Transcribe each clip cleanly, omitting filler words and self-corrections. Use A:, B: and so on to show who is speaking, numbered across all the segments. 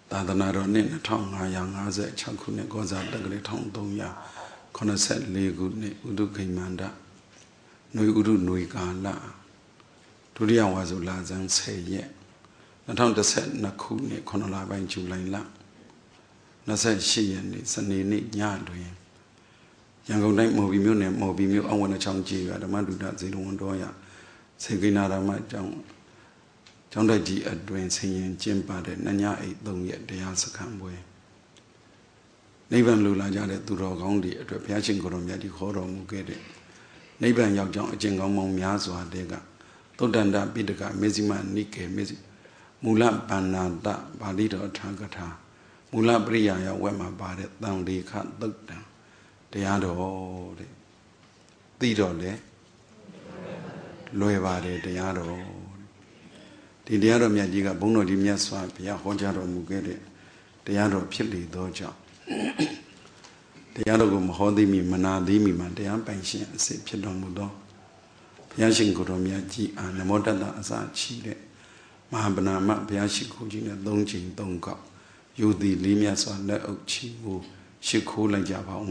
A: Tadanaro Nin Tonga Yang Aze Chakune Goza Dagre Tong Donya Conaset Legune Uduki Manda Nui Udu Nui Gala Turia was Ulazan say ye. Naton the set Nakune Konola by July La Nasa she and it's a nini yardway. Young night Moby Mune, Moby Mu, I want a changji at the Madu that they don't doya. Seginara my John. John Daji advancing Jim Bade, Nanya 8 don't yet the answer come way. Nevan Lula Jade to rock only at a patching Goromia Horo Mugede. Nevan Yak John Jingomon Miazwa Dega. Todanda Bidaka, Mezima Nike, Mezi Mula Banada, Balito Tagata, Mula Bria, Wema Bade, down the cat looked down. The Ado Tidole Loevade, the Ado. The other Miajiga Bono di Miaswa, Pia Hojaro Mugede, the other Pili Doja. The other Hodimi Manadimi Madea Pension, say Piedon Mudo. Piashin Goromiaji and the Modana Aza Chile. Mahabanama, Piashikujina, Donjin, Donga. You the Limiaswa, let Ochibu, Shikula Java.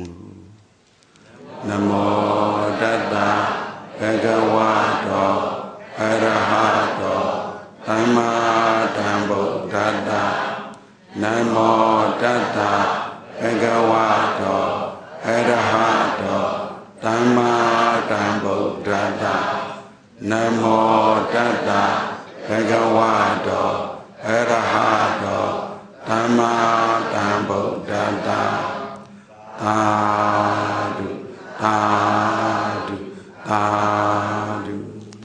A: Namo Dada, Egawado, Arahado. Dhamma Dhammo Dada Namo Dada Bhagavato Arahato Dhamma Dhammo Dada Namo Dada Bhagavato Arahato Dhamma Dhammo Dada Dadu Dadu Dadu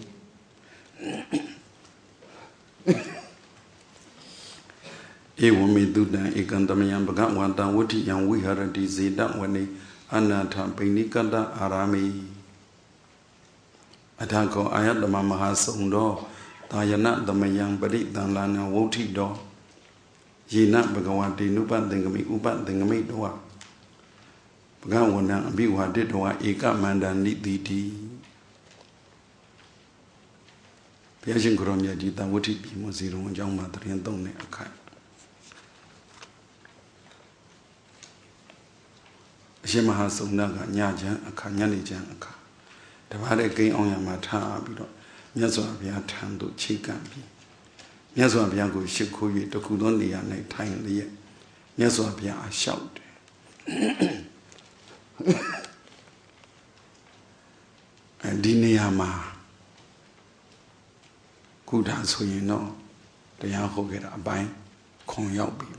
A: Ewumi Duda Ekandamayan Bagawata Wuti Yang Wiharati Zeda Wani Anata Pinikada Arami Atako Ayat the Mamahasundo Tayana the Mayang Badi Danlana Wuti Do Yina Bagawati Nupa Dingami Upa Dingami Doa Bagawana Biwa Didwa Eka Manda Niditi Piashin Kromia Jita Wuti Bimoziro Jang Madrian Done Akai Shemaha Sunaga Nyaja, a Kanyani Janaka. The Vade Gay on Yamata Bido, Miazwa Bia Tando Chikambi. Miazwa Biago Shikuyi, the Kudonia night time the Miazwa Bia a shout. And Dineama good as you know, the Yaho get a bind, Kong Yao people.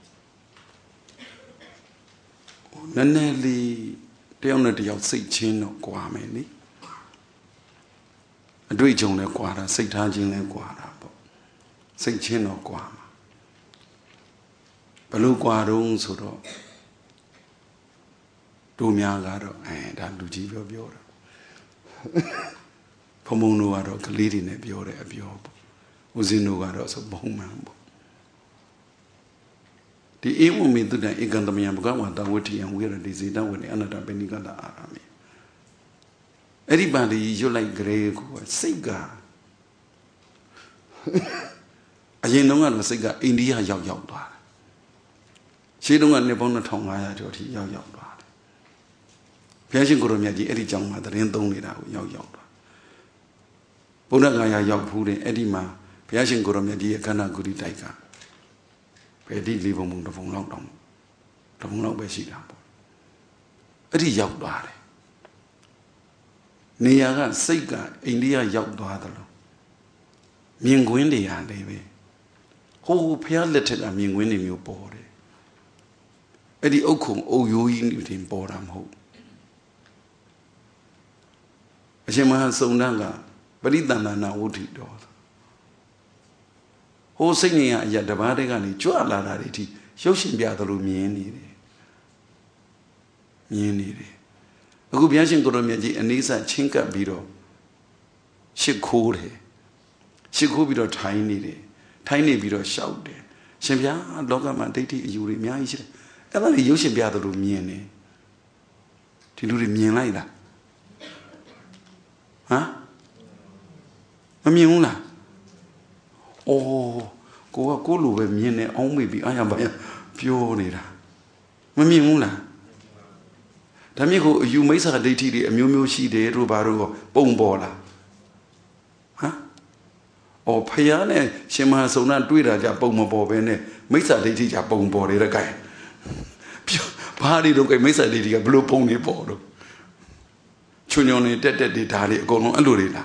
A: Nanelli, the owner of Sig Chin or Guameli. A dream on the quarter, Sig Tajin and Guada, Sig Chin or Guama. Balu Guadon Suro Dumiagaro and Aduji Biora. Pomonuaro, Kalidin, a Biore, a Biob, Uzinuaros of Bomambo. The evil me to the Egandamian Gawata Witty and we're a disease down with another Benigada Army. Everybody, you like Grey, cigar. I ain't no one cigar, India, Yaw Yaw. She don't want to bone a tongue, I had to Yaw Yaw. Piashing Goromiaji, Eddie Jang Mother, and don't need out Yaw Yaw. Bonagaya Yaw Pudi, Edima, Piashing Goromiaji, a Kana Guri Taika. Pedi leave among the phone lockdown. The phone lock by sheet up. It is Yaw Dare. Niaga, Sega, India Yaw Dare. Mingwindia, Davy. Who pair letted a Mingwinning your body. Eddie Okum, oh, you in Boram Ho. Ashema so nanga, but it done now would eat door. Oh, singing at the Badigani, Joa Larity, Shoshin Biatharu Mieni. Mieni. A good Yashin Goromiaji and Nisa Chinka Bido. She called her. She could be tiny, tiny Bido shouted. Shempia, Dogama Dati, you remind you. And then you should be out of Mieni. To do the Mien like that. Huh? Amiuna. Oh, ကိုလိုပဲမြင်နေအောင်မေ့ပြီးအားရပါရပြောနေတာမမြင်ဘူးလားဒါမြစ်ကိုအယူမိစ္ဆာဒိဋ္ဌိတွေအမျိုးမျိုးရှိတယ်တို့ဘာတို့ပုံပေါ်လားဟမ်အော်ဖယားနဲ့ရှင်မဟာစုံနာတွေ့တာကြပုံမပေါ်ပဲနဲ့မိစ္ဆာဒိဋ္ဌိကြပုံပေါ်တယ်တဲ့ကဲဘာတွေတော့ကဲမိစ္ဆာဒိဋ္ဌိကဘလို့ပုံနေပေါ်တော့ချွညွန်နေတက်တွေဒါတွေအကုန်လုံးအဲ့လိုတွေလား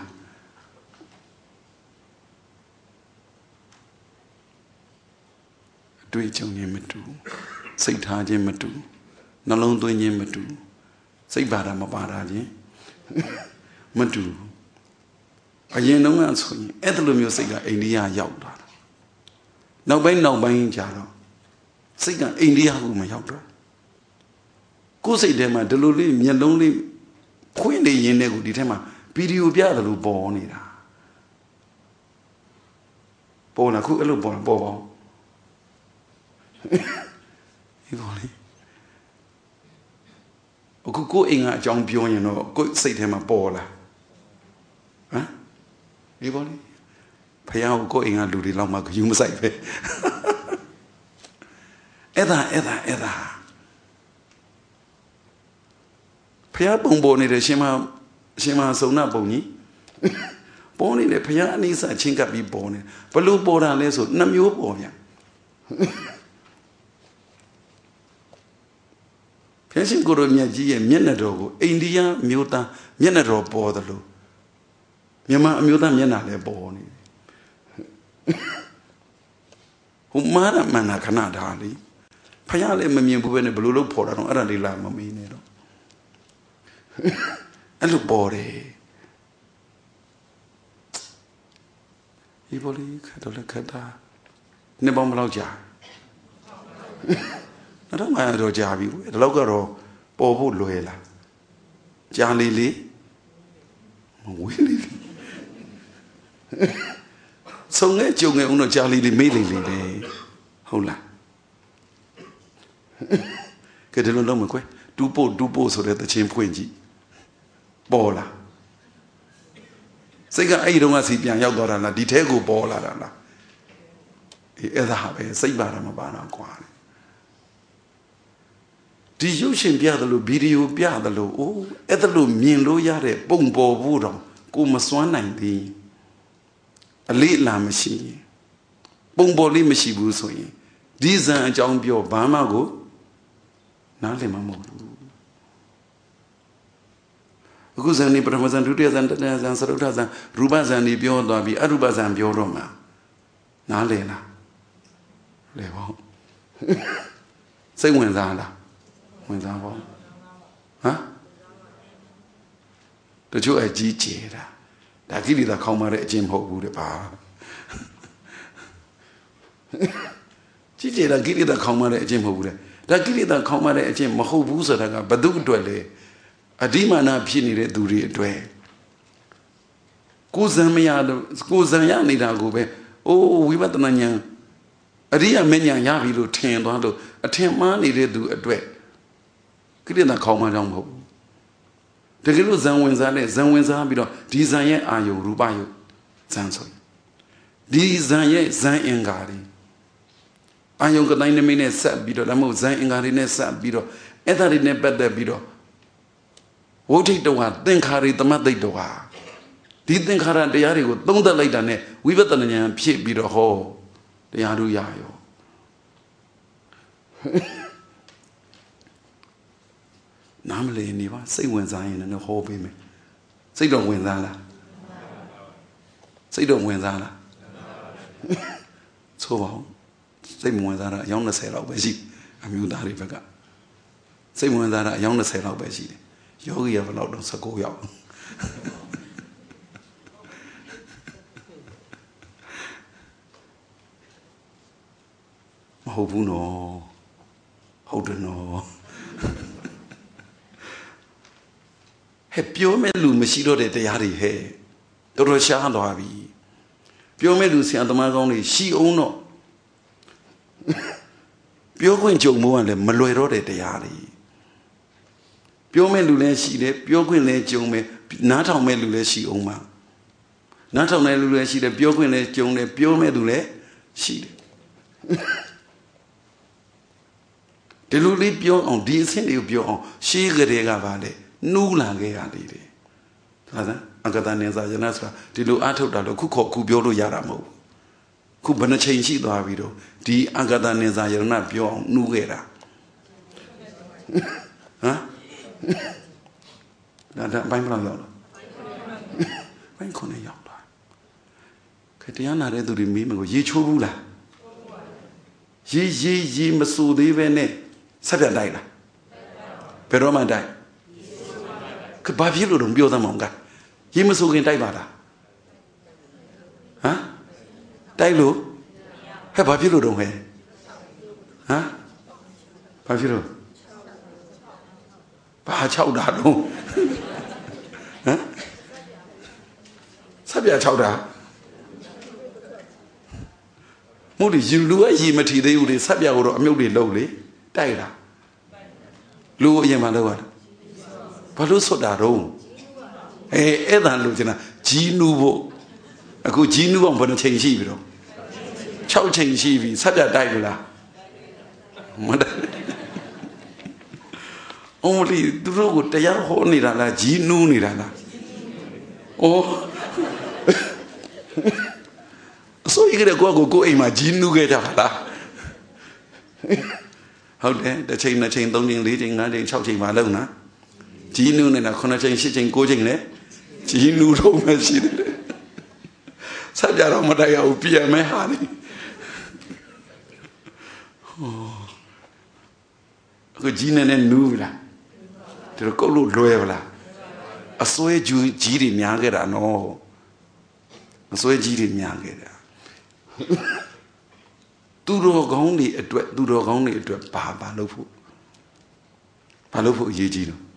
A: အတွေ့အကြုံချင်းမတူစိတ်ထားခြင်းမတူနှလုံးသွင်းခြင်းမတူစိတ်ပါတာမပါတာချင်းမတူအရင်တုန်းကဆိုရင်အဲ့လိုမျိုးစိတ်ကအိန္ဒိယရောက်လာတာနောက်ပိုင်းကြာတော့စိတ်ကအိန္ဒိယကိုမရောက်တော့ကိုယ်စိတ်ထဲမှာဒီလိုလေးမျက်လုံးလေးဖွင့်နေရင်းနဲ့ကိုဒီထဲမှာဗီဒီယိုပြတယ်လို့ပေါ်နေတာပေါ်လာခုအဲ့လိုပေါ်ပါဒီပေါ်လေအခုကိုအိမ်ကအကြောင်းပြောရင်တော့ကိုစိတ်ထဲမှာပေါ်လာဟမ်ဒီပေါ်လေဖယားကိုအိမ်ကလူတွေလောက်မှဂယူမဆိုင်ပဲအဲ့ဒါဖယားပုံပေါ်နေတဲ့ရှင်မစုံနာပုံကြီးပေါ်နေတယ်ဖယားအနိစ္စချင်းကပ်ပြီးပေါ်နေဘလို့ပေါ်တာလဲဆိုနှစ်မျိုးပေါ်ဗျဖျက်ရှင်ကိုရိုမြတ်ကြီးရဲ့မျက်နှာတော်ကိုအိန္ဒိယမျိုးသားမျက်နှာတော်ပေါ်တယ်လို့မြန်မာအမျိုးသားမျက်နှာလည်းပေါ်နေဟိုမာရမန္နာခဏထားလေဖယားလည်းမမြင်ဘူးပဲနဲ့ဘလို့လို့ပေါ်တာတော့အဲ့ဒါလေးလာမမေးနဲ့တော့အဲ့လိုပေါ်တယ်ဒီပေါ်လေးခက်တော့လက်ခက်တာနှစ်ပေါင်းဘယ်လောက်ကြာတော့မှတော့ကြာပြီဒီလောက်ကတော့ပေါ်ဖို့လွယ်လားကြာလေးဝေးလေးဆုံငဲကြုံငဲဦးတော့ကြာလေးမေးလေးပဲဟုတ်လားကဲဒီလိုလုံးမကွယ်တူပို့ဆိုတဲ့သချင်းဖွင့်ကြည့်ပေါ်လာစိတ်ကအဲ့ဒီတော့ကစီပြန်ရောက်သွားတာလားဒီထဲကိုပေါ်လာတာလားအဲ့ဒါပဲစိတ်ပါတာမပါတော့ကွာဒီရုပ်ရှင်ပြတယ်လို့ဗီဒီယိုပြတယ်လို့အိုးအဲ့ဒါလို့မြင်လို့ရတဲ့ပုံပေါ်ဖို့တော့ကိုမစွမ်းနိုင်သေးအလေးအလာမရှိပုံပေါ်လေးမရှိဘူးဆိုရင်ဒီဇန်အကြောင်းပြောဘာမှကိုနားလည်မှာမဟုတ်ဘူးအခုဇန်ဒီပထမဇန်ဒုတိယဇန်တတိယဇန်သရုပ်ထဇန်ရူပဇန်ဒီပြောသွားပြီးအရူပဇန်ပြောတော့မှာနားလည်လားလဲပေါ့စိတ်ဝင်စားလားဝင်စားပေါ့ဟမ်တချို့အကြီးကျယ်တာဒါကိလေသာခေါင်းမာတဲ့အကျင့်မဟုတ်ဘူးတဲ့ပါကြီးကျယ်တာကိလေသာခေါင်းမာတဲ့အကျင့်မဟုတ်ဘူးတဲ့ဒါကိလေသာခေါင်းမာတဲ့အကျင့်မဟုတ်ဘူးဆိုတာကဘယ်သူအတွက်လဲအဓိမာနဖြစ်နေတဲ့သူတွေအတွက်ကိုယ်ဇံမရလို့ကိုယ်ဇံရနေတာကိုပဲအိုးဝိပဿနာဉာဏ်အရိယာမဉာဏ်ရပြီလို့ထင်သွားလို့အထင်မှားနေတဲ့သူအတွက်ကိလေသာခေါင်းမာကြောင့်မဟုတ်ဘူးတကယ်လို့ဇံဝင်စားနဲ့ဇံဝင်စားပြီးတော့ဒီဇံရဲ့အာယုရူပယုဇံဆိုဒီဇံရဲ့ဇံအင်္ဂါတွေအာယုကတိုင်းနမိတ်နဲ့ဆက်ပြီးတော့ဒါမှမဟုတ်ဇံအင်္ဂါတွေနဲ့ဆက်ပြီးတော့အဲ့ဒါတွေနဲ့ပတ်သက်ပြီးတော့ဝဋ္ဌိတဝါသင်္ခါရိသမတ်တိတ်တဝါဒီသင်္ခါရတရားတွေကိုသုံးသပ်လိုက်တာနဲ့ဝိပဿနာဉာဏ်ဖြစ်ပြီးတော့ဟောတရားတို့ရရောနားမလည်နေပါစိတ်ဝင်စားရင်လည်းဟောပေးမယ်စိတ်တော့ဝင်စားလားစိတ်တော့ဝင်စားလားဆိုပါဦးစိတ်မဝင်စားတာအယောက်20လောက်ပဲရှိအမျိုးသားတွေဘက်ကစိတ်ဝင်စားတာအယောက်20လောက်ပဲရှိတယ်ယောဂီရဘယ်လောက်တော့19ရောက်မဟုတ်ဘူးနော်ဟုတ်တယ်နော်ဟဲ့ပြောမဲ့လူမရှိတော့တဲ့တရားတွေဟဲ့တော်တော်ရှားသွားပြီပြောမဲ့လူဆရာသမားကောင်းတွေရှိအောင်တော့ပြောခွင့်ကြုံမိုးကလည်းမလွယ်တော့တဲ့တရားတွေပြောမဲ့လူလည်းရှိတယ်ပြောခွင့်လည်းကြုံမယ်နားထောင်မဲ့လူလည်းရှိအောင်ပါနားထောင်တဲ့လူလည်းရှိတယ်ပြောခွင့်လည်းကြုံတယ်ပြောမဲ့လူလည်းရှိတယ်ဒီလိုလေးပြောအောင်ဒီအဆင့်လေးကိုပြောအောင်ရှေးကလေးကပါလေနှူးလာခဲ့ရလေတယ်ဒါသအကတနေစာယနာဆိုတာဒီလိုအထုတ်တာလို့ခုခေါ်ခုပြောလို့ရတာမဟုတ်ခုဘယ်နှချိန်ရှိသွားပြီတော့ဒီအကတနေစာယနာပြောအောင်နှူးခဲ့တာဟမ်ဒါဘိုင်းဘလောက်ရောက်လားဘိုင်းခုနှစ်ရောက်တာခေတရားနာတဲ့သူတွေမေးမကိုရေချိုးဘူးလားရေမဆူသေးပဲနဲ့ဆက်ပြတ်တိုက်လားဘယ်တော့မှတိုက်ကဘာဖြစ်လို့တော့ပြောသမောင်ကရေမဆူခင်တိုက်ပါလားဟမ်တိုက်လို့ဟဲ့ဘာဖြစ်လို့တော့ဟဲ့ဟမ်ဘာဖြစ်လို့ဘာ6တာတော့ဟမ်ဆက်ပြတ်6တာမဟုတ်ဒီလူကရေမထီသေးဘူးလေဆက်ပြတ်ကိုတော့အမြုပ်တွေလှုပ်လေတိုက်တာလူအရင်မှလှုပ်ရတာဘာလို့ဆွတ်တာတော့အဲ့ဒါလို့ကျင်တာဂျီနူဖို့အခုဂျီနူအောင်ဘယ်နှချိန်ရှိပြီတော့6ချိန်ရှိပြီဆက်ပြတ်တိုက်လို့လားမတိုက်အုံးလီသူတို့ကိုတရားဟောနေတာလားဂျီနူနေတာလားအိုးဆိုရကြတဲ့ကိုအိမ်မှာဂျီနူခဲ့ကြပါလားဟုတ်တယ်တစ်ချိန်နှစ်ချိန်သုံးချိန်လေးချိန်ငါးချိန်6ချိန်ပါလုံးနော်ဂျီနူနေတာ9ချိန်10ချိန်9ချိန်လေဂျီနူတော့မရှိတယ်ဆက်ကြတော့မတိုက်ရဘူးပြန်မဲဟာလေအခုဂျီနဲ့နူးပြီလားဒီတော့ကုတ်လို့လွယ်ပါလားအစွဲကြီးတွေများခဲ့တာနော်အစွဲကြီးတွေများခဲ့တာသူတော်ကောင်းတွေအတွက်ဘာလုပ်ဖို့အရေးကြီးတော့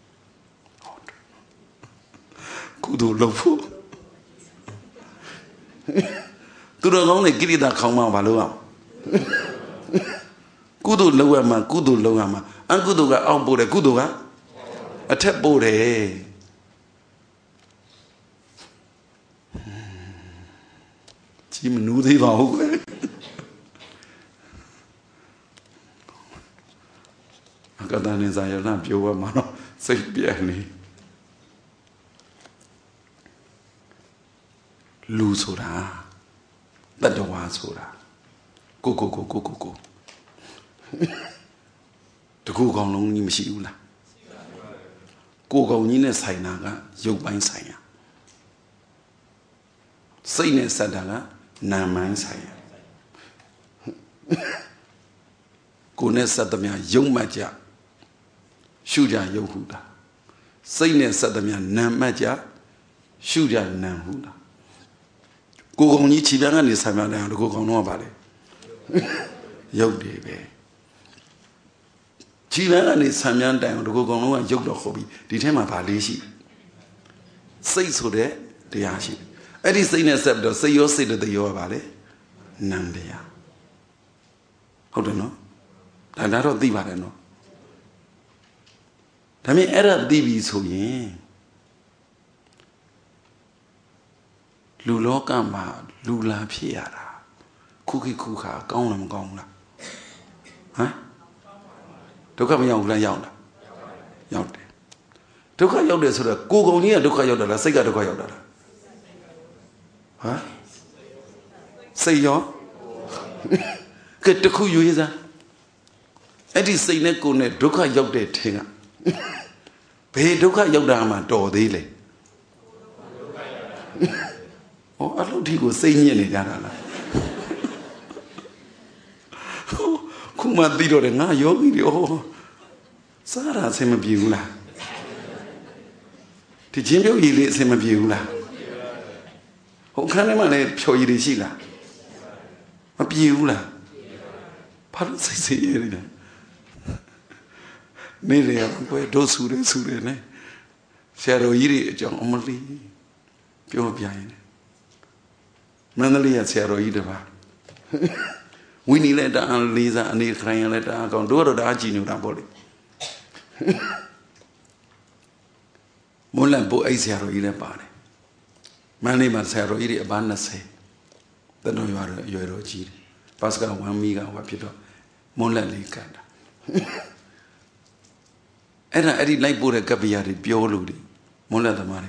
A: ကုသိုလ်လုပ်ဖို့သူတော်ကောင်းတွေကိရိတာခေါင်းမှဘာလုပ်အောင်ကုသိုလ်လုပ်ရမှာအကုသိုလ်ကအောက်ပို့တယ်ကုသိုလ်ကအထက်ပို့တယ်ကြီးမနူးသေးပါဘူးကွအကတနေစာရဏပြောရမှာတော့စိတ်ပြည့်နေလူဆိုတာတတ္တဝါဆိုတာကိုတကူကောင်လုံးကြီးမရှိဘူးလားကိုကောင်ကြီးနဲ့ဆိုင်တာကရုပ်ပိုင်းဆိုင်ရစိတ်နဲ့ဆက်တာကနာမ်ပိုင်းဆိုင်ရကိုနဲ့ဆက်သမျှရုပ်မှတ်ကြရှုကြရုပ်ဟုတာစိတ်နဲ့ဆက်သမျှနာမ်မှတ်ကြရှုကြနာမ်ဟုတာကိုကောင်ကြီးခြေပြန်ကနေဆိုင်ပြန်တယ်ဒီကိုကောင်တော့ပါလေရုပ်တွေပဲခြေပြန်ကနေဆိုင်ပြန်တိုင်ဒီကိုကောင်လုံးကရုပ်တော့ခေါ်ပြီးဒီထဲမှာဗာလေးရှိစိတ်ဆိုတဲ့တရားရှိအဲ့ဒီစိတ်နဲ့ဆက်ပြီးတော့စိတ်ရောစိတ်တဲ့ရောပါလေနံတရားဟုတ်တယ်နော်ဒါတော့သိပါတယ်နော်ဒါပေမဲ့အဲ့ဒါသိပြီဆိုရင်လူလောကမှာလူလာဖြစ်ရတာခုခါကောင်းလားမကောင်းဘူးလားဟမ်ဒုက္ခမရောက်ဘူးလားရောက်လားရောက်တယ်ဒုက္ခရောက်တယ်ဆိုတော့ကိုယ်ကုန်ကြီးကဒုက္ခရောက်တာလားစိတ်ကဒုက္ခရောက်တာလားဟမ်စိတ်ရောကတခုယူရစမ်းအဲ့ဒီစိတ်နဲ့ကိုယ်နဲ့ဒုက္ခရောက်တဲ့ထင်ကဘယ်ဒုက္ခရောက်တာမှတော်သေးလေဟောအလုပ်ဒီကိုစိတ်ညစ်နေကြတာလားခုမှသိတော့တယ်ငါယောဂီတွေစားတာအဆင်မပြေဘူးလားဒီချင်းပြုတ်ရည်လေးအဆင်မပြေဘူးလားဟိုခန်းထဲမှာလည်းဖြော်ရည်တွေရှိလားမပြေဘူးလားဘာလို့စိတ်ရည်လဲနေလေဘယ်တို့ဆူတယ်နဲ့ဆရာတော်ကြီးတွေအကြောင်းအမလီပြောပြရင်မန္တလေးကဆရာတော်ကြီးတပါဝိနည်းလက်တအားလေးစားအနေခိုင်ရလက်တအားကောင်းတို့တော့တအားကြည်ညိုတာပေါ့လေမွန်းလန့်ပို့အိတ်ဆရာတော်ကြီးလည်းပါတယ်မန္တလေးမှာဆရာတော်ကြီးတွေအပန်း20တတော်ရွာတော့အရွယ်တော်ကြီးတယ် Pascal one mega wapito, Mola Licada. And I did like Buddha Gabiari, Bioludi, Mola the Mario.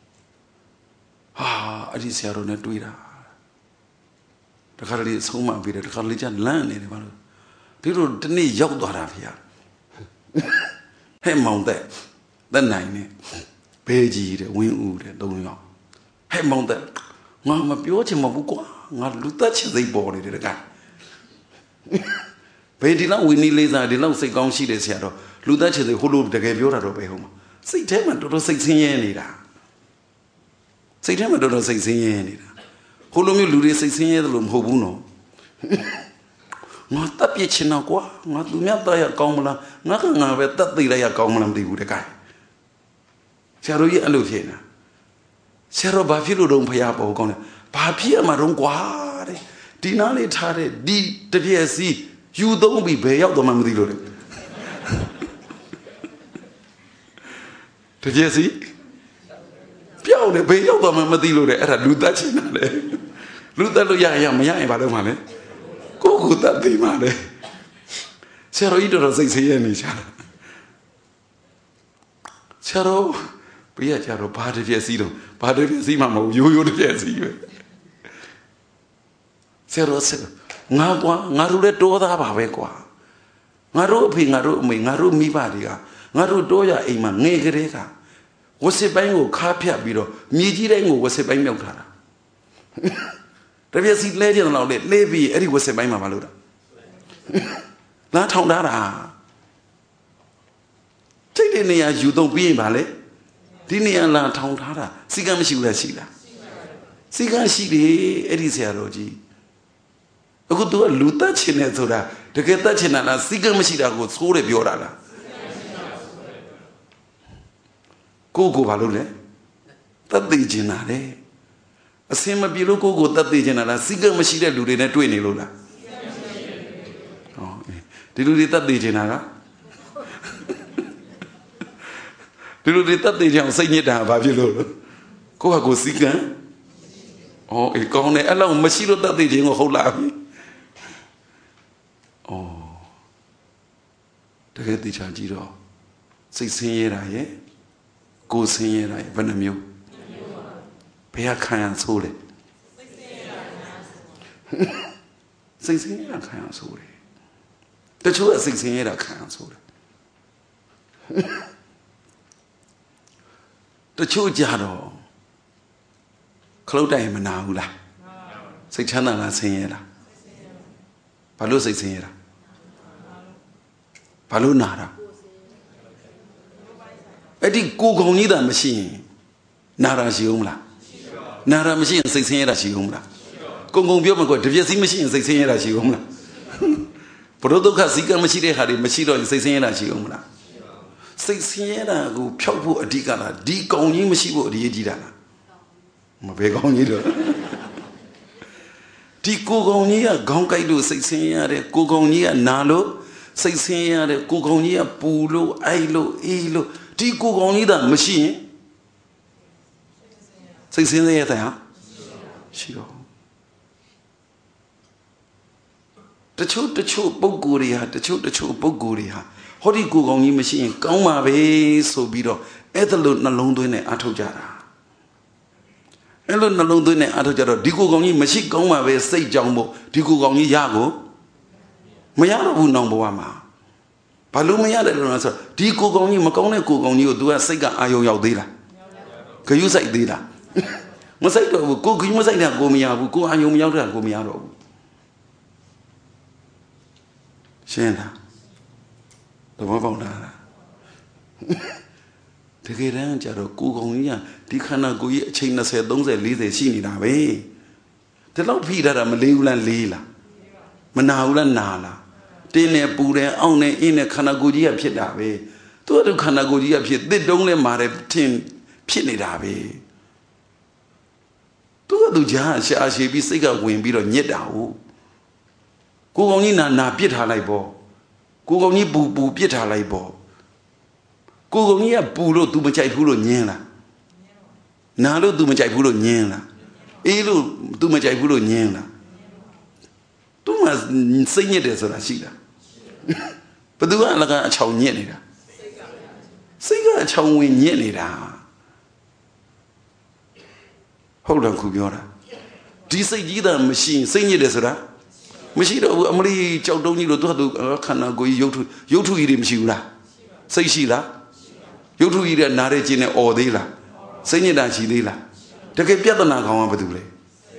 A: Ah, I did say on a Twitter. The Carly is home up with the Carlijan land in the Malu. People didn't need Yok Doravia. Hey, Mount that. The 9. Page, the wing, don't know. Hey, Mount that. Mamma Piochi Mabuqua, not to touch the body to the guy. Pay now we need laser, the long say gong she is here. Ludachi the Hulu the Gaviota of home. Say 10 to 16 years. Say 10 to 16 years. Hulu Ludi 16 years, Hobuno. Not that Yachinaqua, not to Mata Comla, nothing of it that they are common the Buddha. Shadowy and Luciana. Shadow Bafilo don't pay up on Papia Maronquare, Dinali Tare, D. The PSC, you don't be pay out the Mamadi. The PSC? Piao the pay out the Mamadi at a Ludachin. Ludaluya Maya Badamane. Go good that day, Made. Shadow eater of 6 years. Shadow. Pia Charo, part of your seedom, part of your seamamo, you would get you. Zero, Nagua, Naru do the Abavequa. Naru Pingaru, Naru Mibadia, Naru Doya, Ema, Negrega. Was a bango, Capia Biro, Mijirango was a bango. The Viasi legend of it, Levi, Eddie was a banga maluda. Not how that. Take the near you don't be in ballet. Dini la town hara, Sigam Shila Shila. Sigan Shili, Edisiaroji. I could do a luta chinetura to get that chinana, Sigam Shila would score a biorala. Go Valule. That the genare. A sema biloco go that the genera, Sigam Shila Ludina Twinny Lula. Oh, did you read that the genera? People did that they don't say it down, Babylon. Go seek her. Oh, a gone alone, Machino that they didn't hold up. Oh, to get the Chagiro. 16 years, go sing it, Venamu. Pay a kind soul. 16 years, I can't soul. The truth is 16 years, I can't soul. The Chujado Clodai Manaula. Say Chana la Sera. Palu Sera. Palunara. I did Google neither machine. Nara Shiumla. Nara machine 16 Shiumla. Congo Bioma, the Viasi machine 16 Shiumla. Protoca Sika machine had a machine on 16 Shiumla. 6 years ago, Piopo a digana, Diconi Machibo, the Edidana. Mabegonido. Dicogonia, Gonkaido, 16 years, Gogonia, Nalo, 16 years, Gogonia, Pulo, Ilo, Ilo, Dicogonida machine. 16 years, Shiro. The truth, Boguria, the truth, Boguria. How do you go on your machine? Come away, so be do. Ethelot alone doing it at Ojara. Elon alone doing it at Ojara. Digo on your machine, come away, say Jumbo, Digo on your Yago. Mayara would number one. Palumia, answer. Digo on you, Macone cook on you, do a Sega Ayo Yaudila. Can you say Dila? Must I go? You must say that Gomia, go Ayo Yauda, Gomiaro. Shena. The Wabona. Take it down, Jaro, Kugonia, Dicana go chain us said, don't they leave the scene in our way. The Lord Peter, Malula Lila, Manaula Nala, Dene Bude, only in a Canagodia Piedave. To the Canagodia Pied, they don't let Mare Tin Piedave. To the Judge, I should be sick of when beat on Yedao. Kugonina na Pieta Laibo. Kugoni bu Pieta Laibo. Kugonia Pulo to Machai Pulo Niela. Nalo to Machai Pulo Niela. Elo to Machai Pulo Niela. Tu mà xây nhẹ để rồi là gì đó. Bất cứ là cái chầu nhẹ này đó. Xây cái chầu nguyên nhẹ này đó. Hậu đằng khu biểu đó. Đi xây gì đó mà xây nhẹ để rồi đó. Mà xây đó ông đi chầu đâu như đó tôi khăn nào coi yếu thu gì mà xây là. Xây gì đó. Yếu thu gì là nãy giờ chỉ này ở đây là. Xây nhẹ đang chỉ đây là. Thế cái biết nào không mà bất cứ đấy.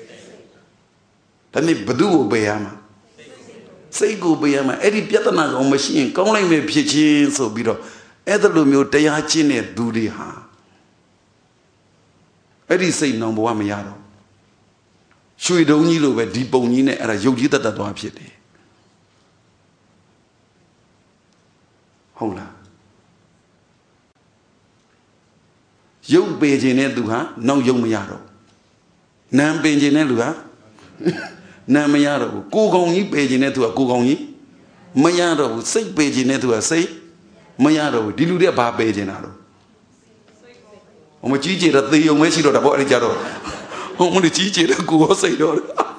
A: Thế này bất cứ bây giờ mà. Xây cụ bây giờ mà ấy đi biết nào không mà xây công lại mấy phía trên số bị đó. Ấy đó luôn nhiều tay chỉ này đủ đi ha. Ấy đi xây nông bùa mà đâu. Suy đâu như rồi về đi bông như này là dấu chỉ tất cả toàn phía đấy. Không là. Dấu bề trên này tụ hả, nông dấu mà đâu. Nam bề trên này tụ hả, nam mà đâu. Cố gắng như bề trên này tụ hả, cố gắng như. Mà đâu, xây bề trên này tụ hả, xây. Mà đâu, đi lưu địa ba bề trên nào đâu. Ông mà chỉ là tùy ông mấy chỉ đồ đã bỏ đi chả rồi. Ông mà chỉ là cố xây đó.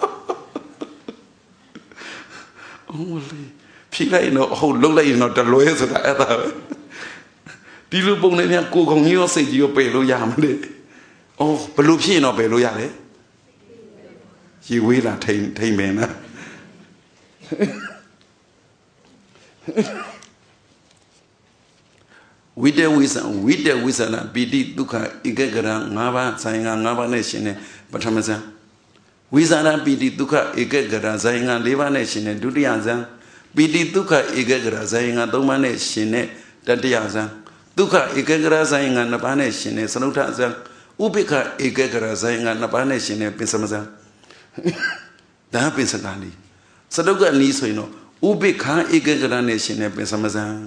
A: Ông mà phía này nó hồn lúc này nó trả lối rồi đã ta. Đi lưu bông này nha, cố gắng như xây gì ở bề lô nhà mà đấy. Ồ, bề lô phía nó bề lô nhà đấy. Chỉ quý là thầy mẹ nó. Vite là bidi dukkha ikekara ngaba sainga ngaba ne shine pathamasa. Visara bidi dukkha ikekara sainga leva ne shine dutiyasa. Bidi dukkha ikekara sainga thoma ne shine tatiyasa. Dukkha ikekara sainga napa ne shine sanuthasa. Upekha ikekara sainga napa ne shine pinsamasa. Da pinsakali. Sadukka ni so yin no upekha ikekara ne shine pinsamasa.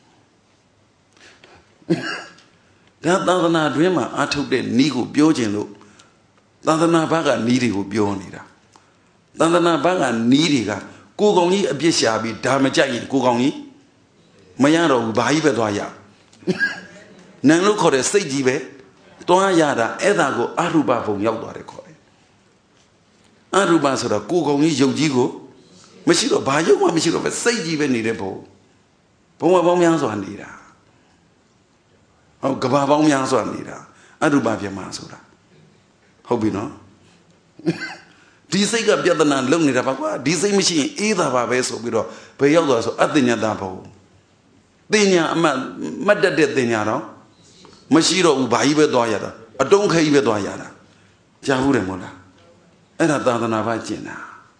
A: That Tadana dreamer, I took the Nigo Biojin. Tadana Baga Nidigo Bionida. Tadana Baga Nidiga. Kugongi a Bishabi, Damajai, Kugongi. Mayaro, Baibedoya. Nano called a Sejibe. Toyada, Edago, Aruba from Yaldo. Aruba Soda, Kugongi, Yojigo. Machiro Bayo, Machiro, Sejibe Nidepo. Poma Bomianzo and Nida. Oh, Gababong Yanso Nida. Adubavia Masura. Hobino. This is a Biadan Lumni Rabaqua. This is machine either Babeso Biro, Payogo, Adinia Dapo. Dinia, Madda de Diniano. Mashiro Ubaibe Doyada. A donka Ibe Doyada. Jahuremola. And a Dadana Vagina.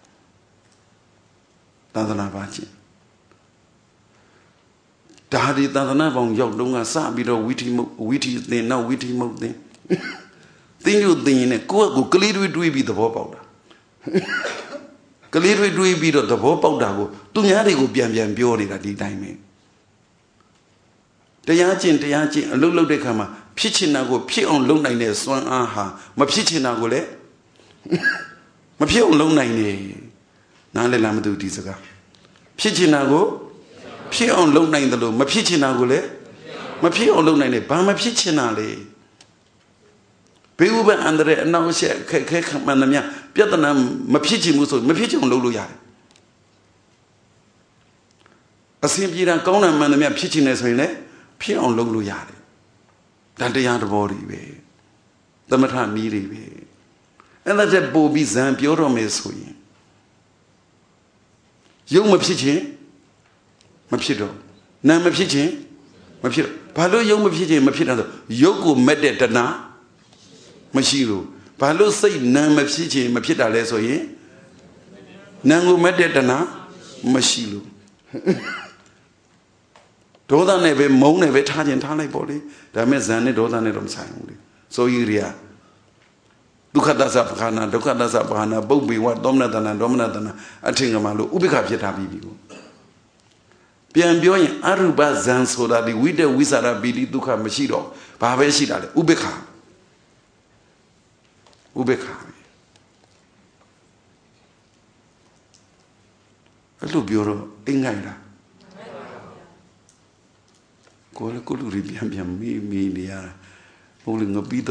A: Dadana Vagina. Daddy Dadana von Yodunga Sabiro witty thing, no witty mode thing. Think you think, go clear with we be the Bopa. Clear with we be the Bopa Dago. Tunyari go Bian Biori at the time. The Yachin, a little de Kama, Pichinago, Pi on Long Nine, Swan Aha, my Pichinagole. My Pi on Long Nine. Nale Lamadu Disaga. Pichinago. Pia on low nine the low, my pitchina gule, my pia on low nine, Bama pitchinale. Peuba and the now share Manamia, Piatanam, my pitching muso, my pitching on low yard. A simple Kona Manamia pitching as well, Pia on low yard. That the yard body way. The Matan needy way. And that's a Bobby Zampioro Mesui. You my pitching. Mapito. Na Mapiti, Mapito. Palo Yo Mapiti, Mapito. Yogo Medetana Mashiro. Palo say Na Mapiti, Mapita Lesoye. Nango Medetana Mashilo. Doda neve, Mon neve, Tajan Tale body. Damezane Doda Nedom Sang. So Iria. Dukata Zapana, Dukata Zapana, Bobi, what Dominatana, Dominatana, Atingamalu, Ubika Bibi. Biambioin Aruba Zan so that the widow wizard Billy Duka Machido, Paveshida, Ubeka. A little bureau, Ingaira. Call a good Ribiam, me, the holding a bit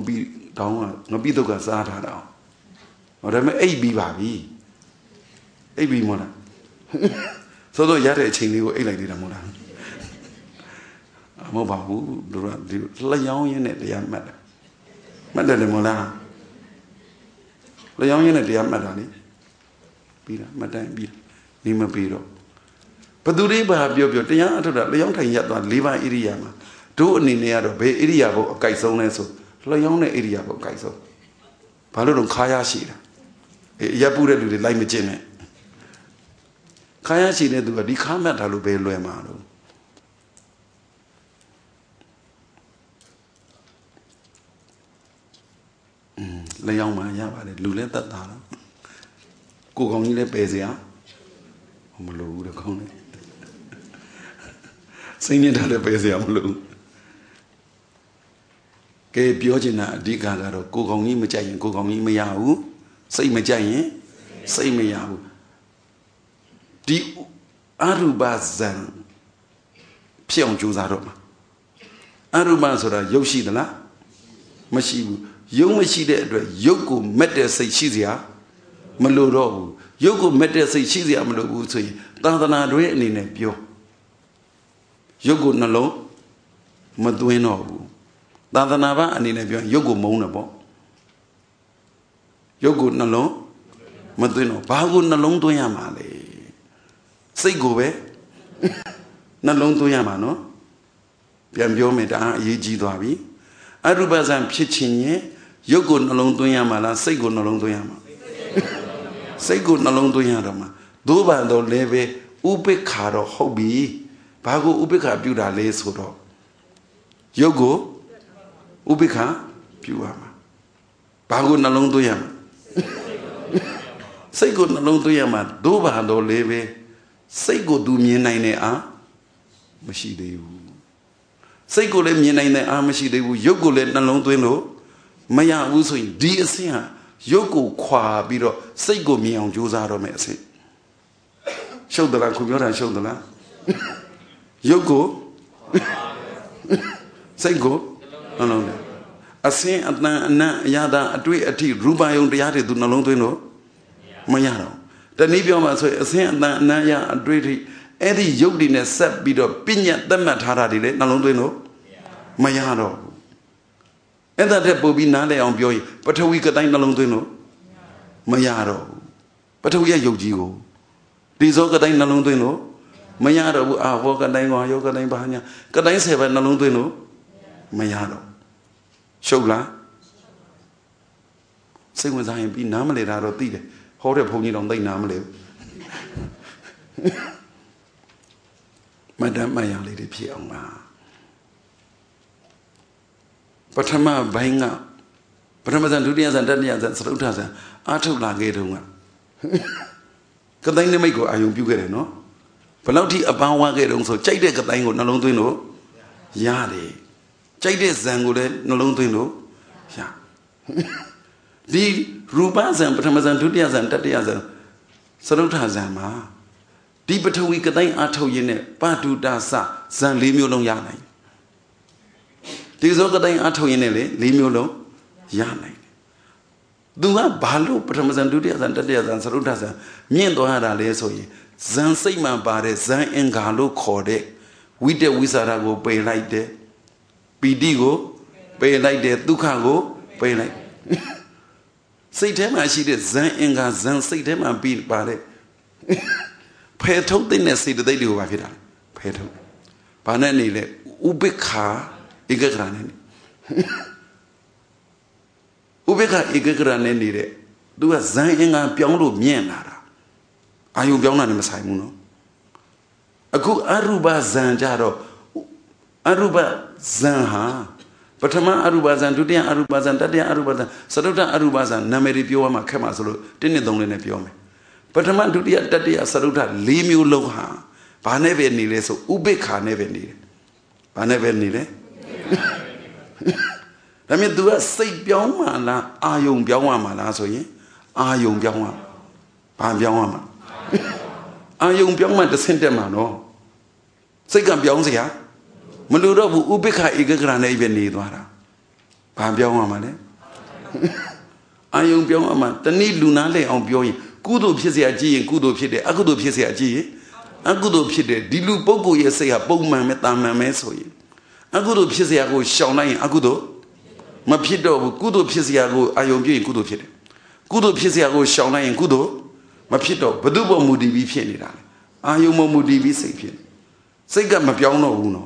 A: down, a bit of Gazata. Or I'm a baby. အိပ်ပြီးမို့လားသို့တော့ရတဲ့အချိန်လေးကိုအိပ်လိုက်သေးတာမို့လားမဟုတ်ပါဘူးတို့ကဒီလျှောင်းရင်းနဲ့တရားမှတ်တယ်တယ်မို့လားလျှောင်းရင်းနဲ့တရားမှတ်တာလေပြီးတာမှတ်တိုင်းပြီးနေမပြီးတော့ဘသူလေးပါပြောတရားအထုတ်တာလျှောင်းထိုင်ရက်သွား၄ပါးဣရိယာမှာတို့အနေနဲ့ကတော့ဘယ်ဣရိယာပုတ်အကြိုက်ဆုံးလဲဆိုလျှောင်းတဲ့ဣရိယာပုတ်အကြိုက်ဆုံးဘာလို့တော့ခါရရှိတာရက်ပူတဲ့လူတွေလိုက်မကျင့်နဲ့ခါရရှိတဲ့သူကဒီခါမှတ်တာလို့ပဲလွယ်မှာတော့လျှောင်းမှရပါတယ်လူလည်းတတ်တာတော့ကိုကောင်ကြီးလည်းပယ်စရာမလိုဘူးတကောင်းလေစိတ်ညစ်တာလည်းပယ်စရာမလိုကဲပြောချင်တာအဓိကကတော့ကိုကောင်ကြီးမကြိုက်ရင်ကိုကောင်ကြီးမရဘူးစိတ်မကြိုက်ရင်စိတ်မရဘူးဒီအရူပဇံဖြစ်အောင်ကြိုးစားတော့မှာအရူပဆိုတာရုပ်ရှိသလားမရှိဘူးရုပ်မရှိတဲ့အတွက်ရုပ်ကိုမက်တဲ့စိတ်ရှိစရာမလိုတော့ဘူးရုပ်ကိုမက်တဲ့စိတ်ရှိစရာမလိုဘူးဆိုရင်သာသနာတွင်အနေနဲ့ပြောရုပ်ကိုနှလုံးမသွင်းတော့ဘူးသာသနာ့ဘာအနေနဲ့ပြောရုပ်ကိုမုန်းတယ်ပေါ့ရုပ်ကိုနှလုံးမသွင်းတော့ဘာကိုနှလုံးသွင်းရမှာလဲစိတ်ကိုပဲနှလုံးသွင်းရမှာနော်ပြန်ပြောမယ်ဒါအရေးကြီးသွားပြီအရူပဇံဖြစ်ခြင်းရဲ့ရုပ်ကိုနှလုံးသွင်းရမှာလားစိတ်ကိုနှလုံးသွင်းရမှာစိတ်ကိုနှလုံးသွင်းရတော့မှာသို့ပါတော့လည်းပဲဥပိ္ပခါတော့ဟုတ်ပြီဘာကိုဥပိ္ပခါပြုတာလဲဆိုတော့ရုပ်ကိုဥပိ္ပခါပြုရမှာဘာကိုနှလုံးသွင်းရမှာစိတ်ကိုနှလုံးသွင်းရမှာသို့ပါတော့လည်းပဲစိတ်ကိုသူမြင်နိုင်တဲ့အားမရှိသေးဘူးစိတ်ကိုလည်းမြင်နိုင်တဲ့အားမရှိသေးဘူးရုပ်ကိုလည်းနှလုံးသွင်းလို့မရဘူးဆိုရင်ဒီအဆင့်ဟာရုပ်ကိုခွာပြီးတော့စိတ်ကိုမြင်အောင်ကြိုးစားတော့မယ်အဆင့်ရှုပ်သလားခုပြောတာရှုပ်သလားရုပ်ကိုစိတ်ကိုနှလုံးသွင်းအဆင့်အတန်အနံ့အရသာအတွေ့အထိရူပယုံတရားတွေသူနှလုံးသွင်းလို့မရတော့တနည်းပြောမှဆိုရင်အဆင့်အတန်အနံ့ရအတွေ့အထိအဲ့ဒီရုပ်တွေနဲ့ဆက်ပြီးတော့ပညာသတ်မှတ်ထားတာတွေလည်းနှလုံးသွင်းလို့မရတော့ဘူးအဲ့ဒါတက်ပို့ပြီးနားလည်အောင်ပြောရင်ပထဝီကတိုင်းနှလုံးသွင်းလို့မရတော့ဘူးပထဝီရဲ့ရုပ်ကြီးကိုဒီဇောကတိုင်းနှလုံးသွင်းလို့မရတော့ဘူးအာဘောကတိုင်းဝါယောကတိုင်းဘာညာကတိုင်း10ပဲနှလုံးသွင်းလို့မရတော့ရှုပ်လားစိတ်ဝင်စားရင်ပြီးနားမလဲတာတော့သိတယ်ဟောတဲ့ဘုန်းကြီးတော်သိနားမလဲဘူးမတမ်းမှန်ရလေးတွေဖြစ်အောင်ပါပထမဘိုင်းကပထမဇန်ဒုတိယဇန်တတိယဇန်သရုတ်ထဇန်အာထုတ်လာခဲ့တုန်းကတိုင်းနိမိတ်ကိုအာယုံပြုခဲ့တယ်နော်ဘယ်လောက်ထိအပန်းဝါခဲ့တုန်းဆိုကြိုက်တဲ့ကတိုင်းကိုနှလုံးသွင်းလို့ရတယ်ကြိုက်တဲ့ဇန်ကိုလည်းနှလုံးသွင်းလို့ရဒီရူပဇန်ပထမဇန်ဒုတိယဇန်တတိယဇန်သရုတ်ထဇန်မှာဒီပထဝီကတိုင်းအာထုတ်ရင်းနဲ့ပတုတာစဇန်၄မျိုးလုံးရနိုင်ဒီဇောကတိုင်းအာထုတ်ရင်းနဲ့လေ၄မျိုးလုံးရနိုင်တယ်သူကဘာလို့ပထမဇန်ဒုတိယဇန်တတိယဇန်သရုတ်ထဇန်မြင့်သွားရတာလဲဆိုရင်ဇန်စိတ်မှပါတဲ့ဇန်အင်္ဂါလို့ခေါ်တဲ့ဝိတ္တဝိသရာကိုပယ်လိုက်တယ်ပီတိကိုပယ်လိုက်တယ်ဒုက္ခကိုပယ်လိုက်စိတ်ထဲမှာရှိတဲ့ဇန်အင်္ဂါဇန်စိတ်ထဲမှာပြီးပါတဲ့ဖယ်ထုတ်တဲ့စေတသိက်တွေကိုဘာဖြစ်တာလဲဖယ်ထုတ်ဘာနဲ့နေလဲဥပိ္ပခာဧကဂရနဲ့ဥပိ္ပခာဧကဂရနဲ့နေတဲ့သူကဇန်အင်္ဂါပြောင်းလို့မြင့်လာတာအာယုပြောင်းတာနဲ့မဆိုင်ဘူးနော်အခုအရူပဇန်ကြတော့အရူပဇန်ဟာပထမအရူပဇန်ဒုတိယအရူပဇန်တတိယအရူပဇန်သရုတ်ထအရူပဇန်နာမည်တွေပြောရမှာခက်မှာဆိုလို့1 2 3လေးနဲ့ပြောမယ်ပထမဒုတိယတတိယသရုတ်ထ၄မျိုးလုံးဟာဘာနဲ့ပဲနေလဲဆိုဥပိ္ပခာနဲ့ပဲနေတယ်ဘာနဲ့ပဲနေလဲဒါမြင်သူကစိတ်ပြောင်းမှလားအာယုံပြောင်းရမှာလားဆိုရင်အာယုံပြောင်းရဘာပြောင်းရမှာအာယုံပြောင်းမှတစ်ဆင့်တက်မှာနော်စိတ်ကပြောင်းစရာမလိုတော့ဘူးဥပိ္ပခာဧကဂရနဲ့ပဲနေသွားတာဘာပြောင်းရမှာလဲအာယုံပြောင်းရမှာတနည်းလူနာလဲအောင်ပြောရင်ကုသိုလ်ဖြစ်เสียကြည့်ရင်ကုသိုလ်ဖြစ်တယ်အကုသိုလ်ဖြစ်เสียကြည့်ရင်အကုသိုလ်ဖြစ်တယ်ဒီလူပုဂ္ဂိုလ်ရဲ့စိတ်ဟာပုံမှန်ပဲတာမန်ပဲဆိုရင်အကုသိုလ်ဖြစ်เสียကိုရှောင်လိုက်ရင်အကုသိုလ်မဖြစ်တော့ဘူးကုသိုလ်ဖြစ်เสียကိုအာယုံပြုရင်ကုသိုလ်ဖြစ်တယ်ကုသိုလ်ဖြစ်เสียကိုရှောင်လိုက်ရင်ကုသိုလ်မဖြစ်တော့ဘု து ပေါ်မူတည်ပြီးဖြစ်နေတာလေအာယုံမူတည်ပြီးစိတ်ဖြစ်စိတ်ကမပြောင်းတော့ဘူးနော်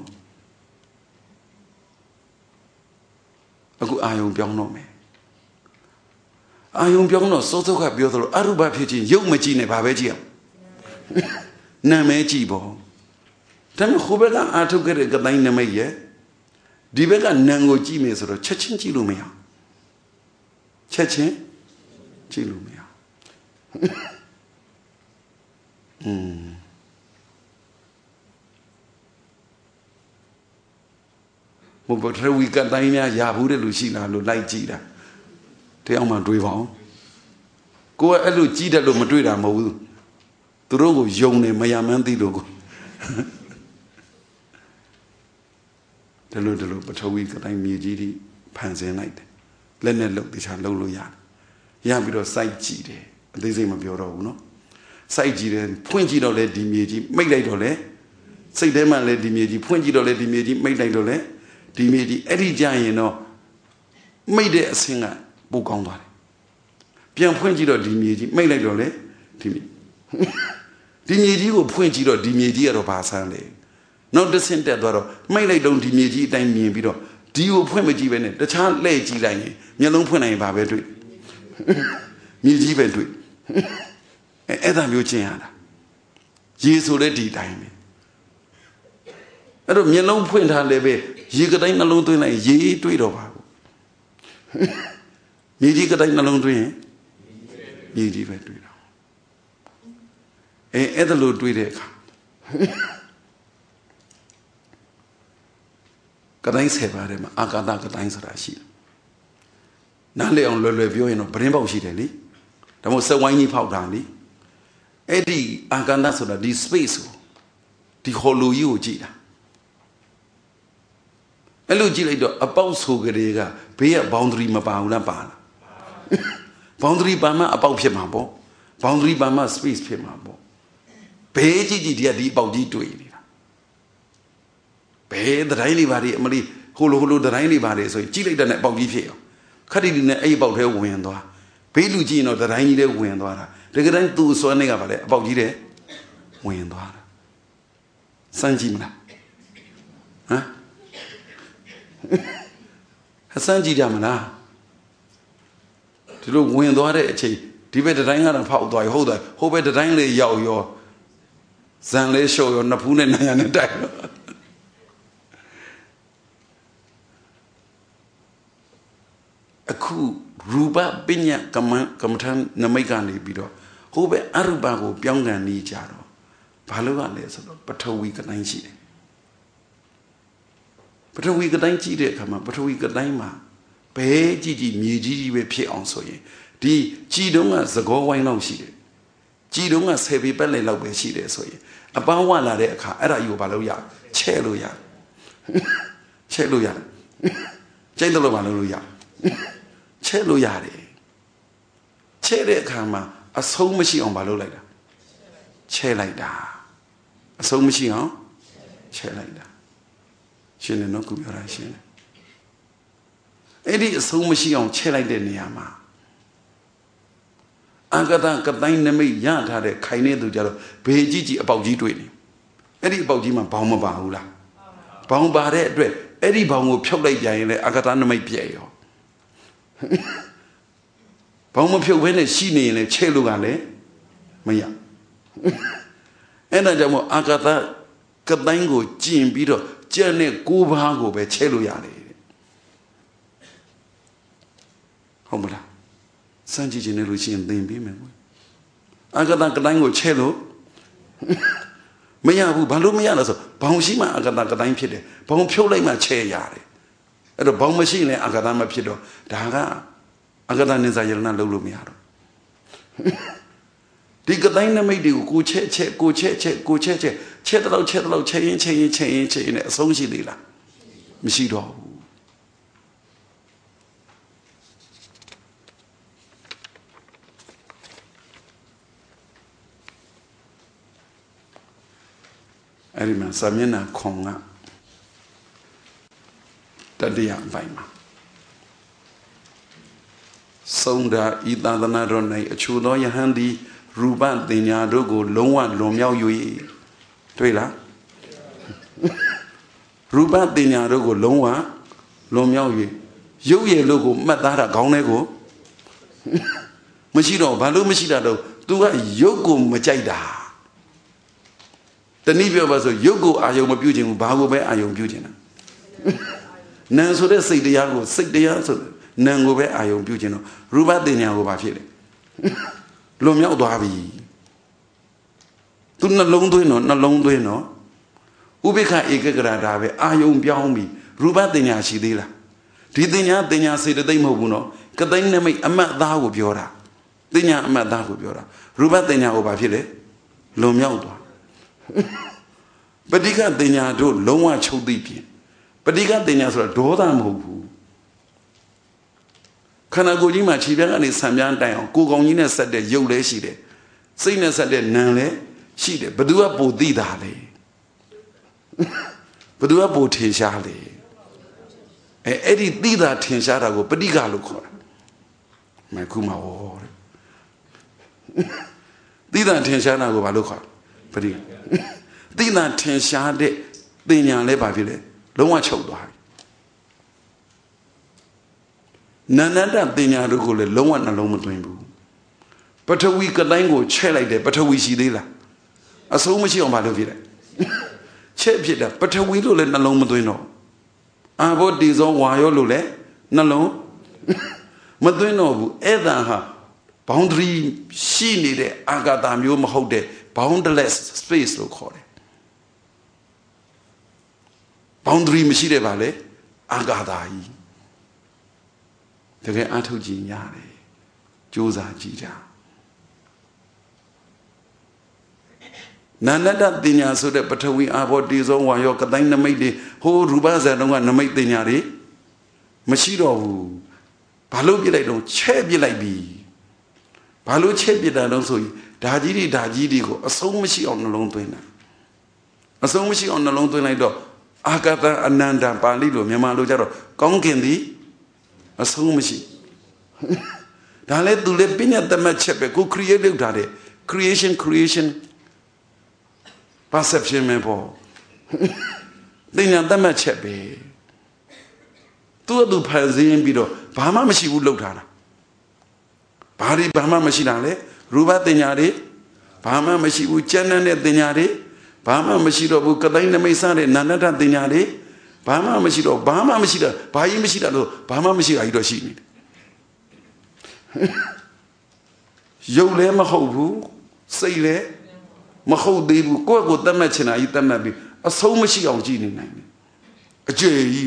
A: အခုအာယုံပြောင်းတော့မယ်အာယုံပြောင်းတော့စောစောကပြောသလိုအရုပဖြစ်ခြင်းရုပ်မကြည့်နဲ့ဘာပဲကြည့်အောင်နာမည်ကြည့်ပေါ့ဒါပေမဲ့ဟိုဘက်ကအာထုတ်ခဲ့တဲ့ကတိုင်းနမိတ်ရဲ့ဒီဘက်ကနာမ်ကိုကြည့်မယ်ဆိုတော့ချက်ချင်းကြည့်လို့မရချက်ချင်းကြည့်လို့မရဘုဘထဝီကတိုင်းများရဘူးတဲ့လူရှိလားလို့လိုက်ကြည့်တာတရားမှတွေးပါအောင်ကိုယ်ကအဲ့လိုကြည့်တယ်လို့မတွေးတာမဟုတ်ဘူးသူတို့ကိုယုံနေမရမှန်းသိလို့ကိုဒီလိုပထဝီကတိုင်းမြေကြီးတွေဖန်ဆင်းလိုက်တယ်လက်နဲ့လုပ်တခြားလုပ်လို့ရတယ်ရပြီးတော့စိုက်ကြည့်တယ်အသေးစိတ်မပြောတော့ဘူးเนาะစိုက်ကြည့်တယ်ဖွင့်ကြည့်တော့လေဒီမြေကြီးမိတ်လိုက်တော့လေစိတ်ထဲမှာလေဒီမြေကြီးဖွင့်ကြည့်တော့လေဒီမြေကြီးမိတ်လိုက်တော့လေဒီမြေကြီးအဲ့ဒီကြရင်တော့မိတ်တဲ့အဆင့်ကပိုကောင်းသွားတယ်ပြန်ဖွင့်ကြည့်တော့ဒီမြေကြီးမိတ်လိုက်တော့လေဒီမြေကြီးကိုဖွင့်ကြည့်တော့ဒီမြေကြီးကတော့ဘာဆန်းလဲနောက်တစ်ဆင့်တက်သွားတော့မိတ်လိုက်တော့ဒီမြေကြီးအတိုင်းမြင်ပြီးတော့ဒီကိုဖွင့်မကြည့်ပဲနဲ့တခြားလှည့်ကြည့်လိုက်ရင်မျက်လုံးဖွင့်နိုင်ရင်ဘာပဲတွေ့မြေကြီးပဲတွေ့အဲ့ဒါမျိုးကျင့်ရတာရေဆိုတဲ့ဒီတိုင်းပဲအဲ့တော့မျက်လုံးဖွင့်ထားလည်းပဲရေကတိုင်းနှလုံးသွင်းလိုက်ရေတွေ့တော့ပါဘူးမြေကြီးကတိုင်းနှလုံးသွင်းရင်မြေကြီးပဲတွေ့တော့အဲ့ဒါလို့တွေ့တဲ့အခါကတိုင်း10ပါးထဲမှာအာကာသကတိုင်းဆိုတာရှိတယ်နားလည်အောင်လွယ်လွယ်ပြောရင်တော့ပရင်းပေါက်ရှိတယ်လေဒါမှမဟုတ်စက်ဝိုင်းကြီးဖောက်တာလေအဲ့ဒီအာကာသဆိုတာဒီ space ကိုဒီ hollow ကြီးကိုကြည့်တာအဲ့လိုကြည့်လိုက်တော့အပေါက်ဆိုကြတဲ့ကဘေးက boundary မပါဘူးလားပါလား boundary ပါမှအပေါက်ဖြစ်မှာပေါ့ boundary ပါမှ space ဖြစ်မှာပေါ့ဘေးကြည့်ဒီအပေါက်ကြီးတွေ့နေတာဘေးတိုင်းလေးပါတွေအမလီဟိုလိုတိုင်းလေးပါတယ်ဆိုရင်ကြည့်လိုက်တဲ့အပေါက်ကြီးဖြစ်အောင်ခက်တီနဲ့အဲ့အပေါက်ထဲဝင်သွားဘေးလူကြည့်ရင်တော့တိုင်းကြီးထဲဝင်သွားတာတကယ်တမ်းသူ့စွမ်းနေကပါလေအပေါက်ကြီးထဲဝင်သွားတာစမ်းကြည့်မလားဟမ်စမ်းကြည့်ကြမလားဒီလိုဝင်သွားတဲ့အချိန်ဒီဘက်တိုင်းကတော့ဖောက်သွားရောဟုတ်တယ်ဟိုဘက်တိုင်းလေးရောက်ရောဇန်လေးရှော့ရောနှစ်ဖူးနဲ့နာရနဲ့တိုက်ရောအခုရူပပညာကမ္မထန်နမိတ်ကနေပြီးတော့ဟိုဘက်အရူပကိုပြောင်းကန်နေကြတော့ဘာလို့ လဲဆိုတော့ပထဝီကတိုင်းရှိတယ်ပထဝီကတိုင်းကြည့်တဲ့အခါမှာပထဝီကတိုင်းမှာဘဲကြည့်မြေကြီးပဲဖြစ်အောင်ဆိုရင်ဒီကြည်တုံးကသကောဝိုင်းလောက်ရှိတယ်ကြည်တုံးက10ပေပတ်လည်လောက်ပဲရှိတယ်ဆိုရင်အပန်းဝလာတဲ့အခါအဲ့ဒါယူဘာလို့ရချဲ့လို့ရချဲ့လို့ရကျိတ်တော့ဘာလို့ရချဲ့လို့ရတယ်ချဲ့တဲ့အခါမှာအဆုံးမရှိအောင်ဘာလုပ်လိုက်တာချဲ့လိုက်တာအဆုံးမရှိအောင်ချဲ့လိုက်တာရှင်းတယ်နော်ခုပြောတာရှင်းတယ်အဲ့ဒီအဆုံးမရှိအောင်ချဲ့လိုက်တဲ့နေရာမှာအာဂတကတိုင်းနမိတ်ရထားတဲ့ခိုင်နေသူကြတော့ဘေးကြီးအပေါက်ကြီးတွေ့နေအဲ့ဒီအပေါက်ကြီးမှာဘောင်မပါဘူးလားဘောင်ပါတဲ့အတွက်အဲ့ဒီဘောင်ကိုဖြုတ်လိုက်ပြန်ရင်လည်းအာဂတနမိတ်ပြည့်ရောဘောင်မဖြုတ်ဘဲနဲ့ရှိနေရင်လည်းချဲ့လို့ကလည်းမရအဲ့ဒါကြောင့်မို့အာဂတကတိုင်းကိုကျင်ပြီးတော့ကျက်နဲ့9ပါးကိုပဲချဲ့လို့ရတယ်ဟုတ်မလားစမ်းကြည့်ခြင်းနဲ့လို့ရှိရင်သင်ပြီးမယ်ကွအာဂတကတိုင်းကိုချဲ့လို့မရဘူးဘာလို့မရလဲဆိုဘောင်ရှိမှအာဂတကတိုင်းဖြစ်တယ်ဘောင်ဖြုတ်လိုက်မှချဲ့ရတယ်အဲ့တော့ဘောင်မရှိရင်အာဂတမဖြစ်တော့ဒါကအာဂတနိစ္စယရဏလုံးလို့မရတော့ဒီကတိုင်းနမိတ်တွေကိုကိုချဲ့ချဲ့တလောက်ချဲ့ရင်နဲ့အဆုံးရှိသေးလားမရှိတော့ဘူး Erima Samina Konga Tadia Vaima Sonda Idana Rone, a chudo ya handy, Ruban, the Nyadogo, Longa, Lomyao Yui. Twila Ruban, the Nyadogo, Longa, Lomyao Yui. Yo logo, Matara, Gonego Machino, Balu Machida, do a Yogo Machaida. The Nibia was a Yogo, I am abusing, Bago, I am abusing. Nan so they say the Yago, say the answer. Nango be I am abusing. Ruba de Nyago Bafile Lomyao Davi. Do not long do no, not long do no. Ubeka Egagradabe, I am Biaumi, Ruba de Nyashidila. Didinya, Denya said the Demobuno, Kadiname, a mat thou of Yora. Dinya, a mat thou of Yora. Ruba Denya Obafile, Lomyao. But he got Denya do Loma Chodipi. But he got Denya so Dodam Hobu. Kanagojima Chibian is Samyan Dion, Gogongina said the Yole Shide. Sina said the Nale, Shide, Badua Bodidale. Badua Botishale. Eddie did that Tinshara go, Padiga look. My Kuma war. Did that Tinshana go Baluka. Padiga. Did that Tinshade, Dinya Lebavile, Loma Chodo. Nanada Dinya Rugule, Loman and Loma Twimbu. But a week a language, chair like that, but a wishy dilla. A so much on Balavilla. Chepida, but a widow and a Loma Duino. I bought these all while lule, Nalo Maduino, Edaha, boundary, she needed Agadam, you mahode, boundless space, look for it. Boundary machine valley, Agadai. The get Ato Gignare, Josa Gija. Nanada Dinya so that but we are about these on while you're Kadina made the whole Rubaza don't want to make Dinyari. Machiro Palo be like no chair be like be Palo chair be that also Dajidi go a so much on the long twin. A so much on the long twin like dog. Agata Ananda Palilo, Yamalo Jaro, Conkendi a so much. Dale to let Pinya the match go creative daddy. Creation. Perception me po. Dinya the match be. To do Pazin Bido, Bama Mashi would look at her. Pari Bama Mashinale, Ruba Dinyari, Bama Mashi would Chanan Dinyari, Bama Mashido Bukadina Mesane, Nanata Dinyari, Bama Mashido, Bama Mashida, Pai Mashida, Bama Mashi, I don't see it. Yole Mahobu, Sayle, Maho Debu, go the Machina, Itanabi, a so much of genie. A J.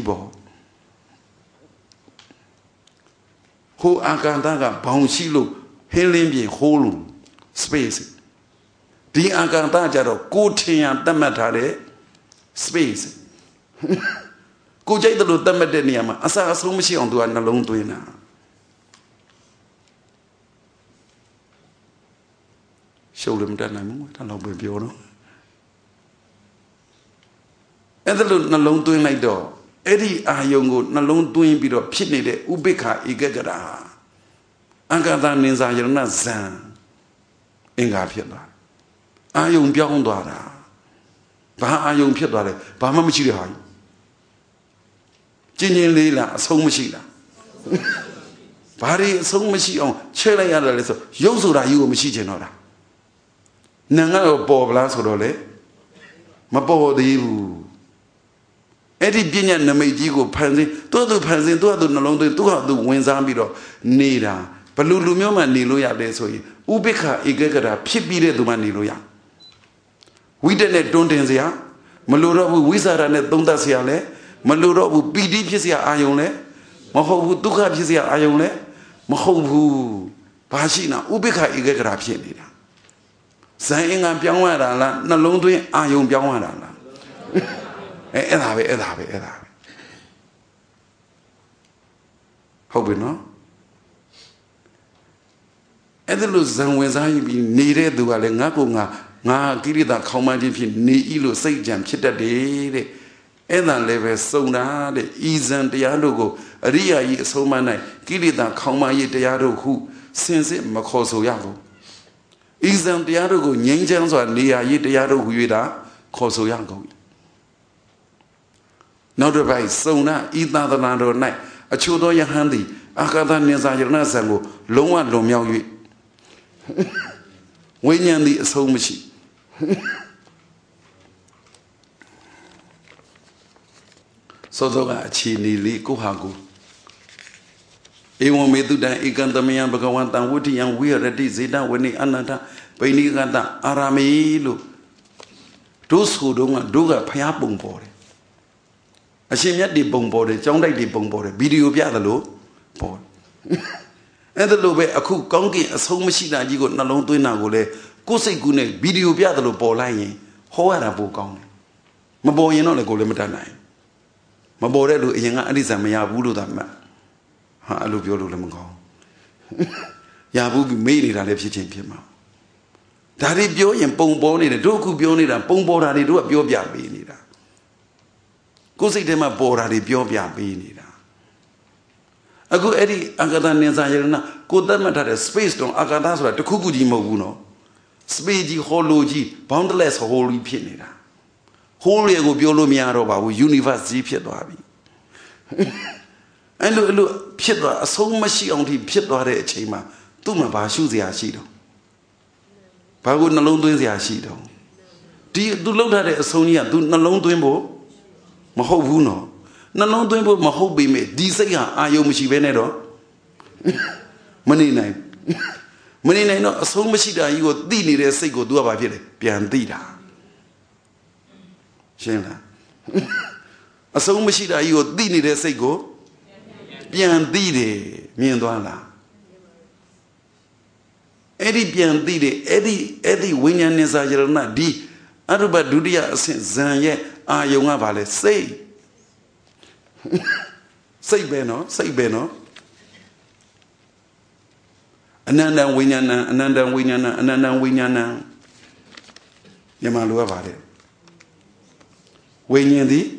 A: Ho Akantaga, Bounshilo, Helimbi, whole space. The Akantajaro, good thing and Damatare, space. Go jay the Damadeniama, as I so much on to an alone to ina. Show them that I'm not with you. And the alone to my door. Eddie Ayongo, Nalon doing bit of Pinide, Ubeka, Igagara. Angada Nizayana Zan. Ingapia. Ayon Biondara. Baha Ayon Piedare, Bamamichi High. Jinian Lila, so Machida. Bari, so Machion, Chelayana Lesso, Yosura, you Machigenora. Nanga Bob Lasodole. Mabo de Eddie Binya Namajigo Panzi, Todo Panzi, Todo Nalonde, Todo Wenzambido, Nida, Palulumio and Niluya Desoi, Ubeka, Igagara, Pipide to Maniluya. We didn't don't enzia, Malura wizard and Donda Siale, Malura who BD Pisia Ione, Maho who Duka Pisia Ione, Maho who Pashina, Ubeka Igagara Piedida. Saying I'm Pianwara, Nalonde, Ion Pianwara. Edabe. Hope no? Edelus and when I be needed to Alengakunga, ngā kirita kaumāji phi ni ilo saijam chita de ena leve sona de izan dialogo ria yi somanai kirita kaumayi dialogo sense makoso yago izan dialogo nyingjang so nia yi dialogo yuda koso yago now the by sona ida the nando night a chudo ya handi akada neza yirna sango longwa lo miao yu wenyan di so mushi so ga chi ni li ko ha ko ewo me tu dan ekantamayan bhagawan tan wutiyan wiharati zeta wani ananta painikata arame lo do so do nga do ga phaya pung paw de a shin myat di pung paw de chaung dai di pung paw de video pya da lo pawအဲ့ဒါလိုပဲအခုကောင်းကင်အဆုံးမရှိတာကြီးကိုနှလုံးသွင်းတာကိုလေကိုယ်စိတ်ကူးနဲ့ဗီဒီယိုပြတယ်လို့ပေါ်လိုက်ရင်ဟောရတာပိုကောင်းတယ်မပေါ်ရင်တော့လေကိုယ်လည်းမတတ်နိုင်မပေါ်တဲ့လူအရင်ကအဋ္ဌိဇံမရဘူးလို့သာမှတ်ဟာအဲ့လိုပြောလို့လည်းမကောင်းရဘူးပြီးမေ့နေတာလည်းဖြစ်ချင်းဖြစ်မှာဒါတွေပြောရင်ပုံပေါ်နေတယ်တို့အခုပြောနေတာပုံပေါ်တာတွေတို့ကပြောပြပေးနေတာကိုယ်စိတ်ထဲမှာပေါ်တာတွေပြောပြပေးနေတာအခုအဲ့ဒီအကတာနေစာရဏကိုတတ်မှတ်ထားတဲ့ space တော့အကတာဆိုတာတခုခုကြီးမဟုတ်ဘူးနော် space ကြီး hollow ကြီး boundless hole ကြီးဖြစ်နေတာ hole တွေကိုပြောလို့မရတော့ပါဘူး universe ကြီးဖြစ်သွားပြီအဲ့လိုဖြစ်သွားအဆုံးမရှိအောင်ထိဖြစ်သွားတဲ့အချိန်မှာသူ့မှာဘာရှုစရာရှိတော့ဘာကိုနှလုံးသွင်းစရာရှိတော့ဒီသူလှုပ်ထားတဲ့အဆုံးကြီးကသူနှလုံးသွင်းဖို့မဟုတ်ဘူးနော်နှလုံးသွင်းဖို့မဟုတ်ပေမဲ့ဒီစိတ်ဟာအာယုံမရှိဘဲနဲ့တော့မနေနိုင်တော့အဆုံးမရှိတာကြီးကိုသိနေတဲ့စိတ်ကို तू ကဘာဖြစ်လဲပြန်သိတာရှင်းလားအဆုံးမရှိတာကြီးကိုသိနေတဲ့စိတ်ကိုပြန်သိတယ်မြင်သွားလားအဲ့ဒီပြန်သိတယ်အဲ့ဒီဝိညာဉ်နဲ့စာရဏဒီအရုပဒုတိယအဆင့်ဇံရဲ့အာယုံကဘာလဲစိတ်စိတ်ပဲနော်အနန္တဝိညာဏအနန္တဝိညာဏအနန္တဝိညာဏမြန်မာလိုကပါတယ်ဝိညာဉ်သည်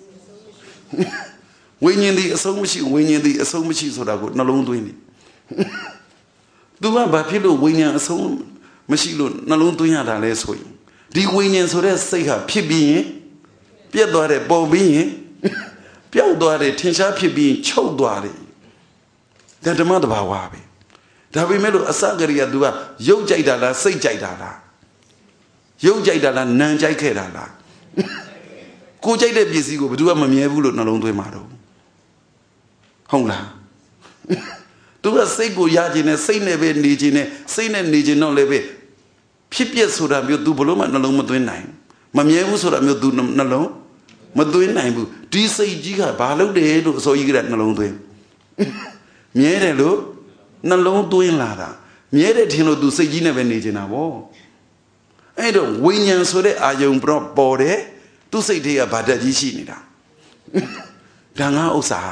A: အဆုံးမရှိဝိညာဉ်သည်အဆုံးမရှိဆိုတာကိုနှလုံးသွင်းနေသူကဘာဖြစ်လို့ဝိညာဉ်အဆုံးမရှိလို့နှလုံးသွင်းရတာလဲဆိုရင်ဒီဝိညာဉ်ဆိုတဲ့စိတ်ဟာဖြစ်ပြီးရင်ပြတ်သွားတယ်ပေါ်ပြီးရင်ပျောက်သွားတယ်ထင်ရှားဖြစ်ပြီးချုပ်သွားတယ်ဒါဓမ္မတဘာဝပဲဒါပေမဲ့လို့အစကရိယာ तू ကရုပ်ကြိုက်တာလားစိတ်ကြိုက်တာလားရုပ်ကြိုက်တာလားနာမ်ကြိုက်ခဲ့တာလားကိုကြိုက်တဲ့ပစ္စည်းကိုဘယ်သူကမမြဲဘူးလို့နှလုံးသွင်းမှာတော့ဟုတ်လား तू ကစိတ်ကိုရခြင်းနဲ့စိတ်နဲ့ပဲနေခြင်းနဲ့စိတ်နဲ့နေခြင်းတော့လည်းပဲဖြစ်ပျက်ဆိုတာမျိုး तू ဘလို့မှနှလုံးမသွင်းနိုင်မမြဲဘူးဆိုတာမျိုး तू နှလုံးမသွင်းနိုင်ဘူးဒီစိတ်ကြီးကဘာလုပ်တယ်လို့အစိုးရကနှလုံးသွင်းမြဲတယ်လို့နှလုံးသွင်းလာတာမြဲတယ်ထင်လို့ तू စိတ်ကြီးနဲ့ပဲနေနေတာဗောအဲ့တော့ဝိညာဉ်ဆိုတဲ့အာယုံပေါ်တယ် तू စိတ်တွေကဗာတက်ကြီးရှိနေတာဒါငါဥစ္စာ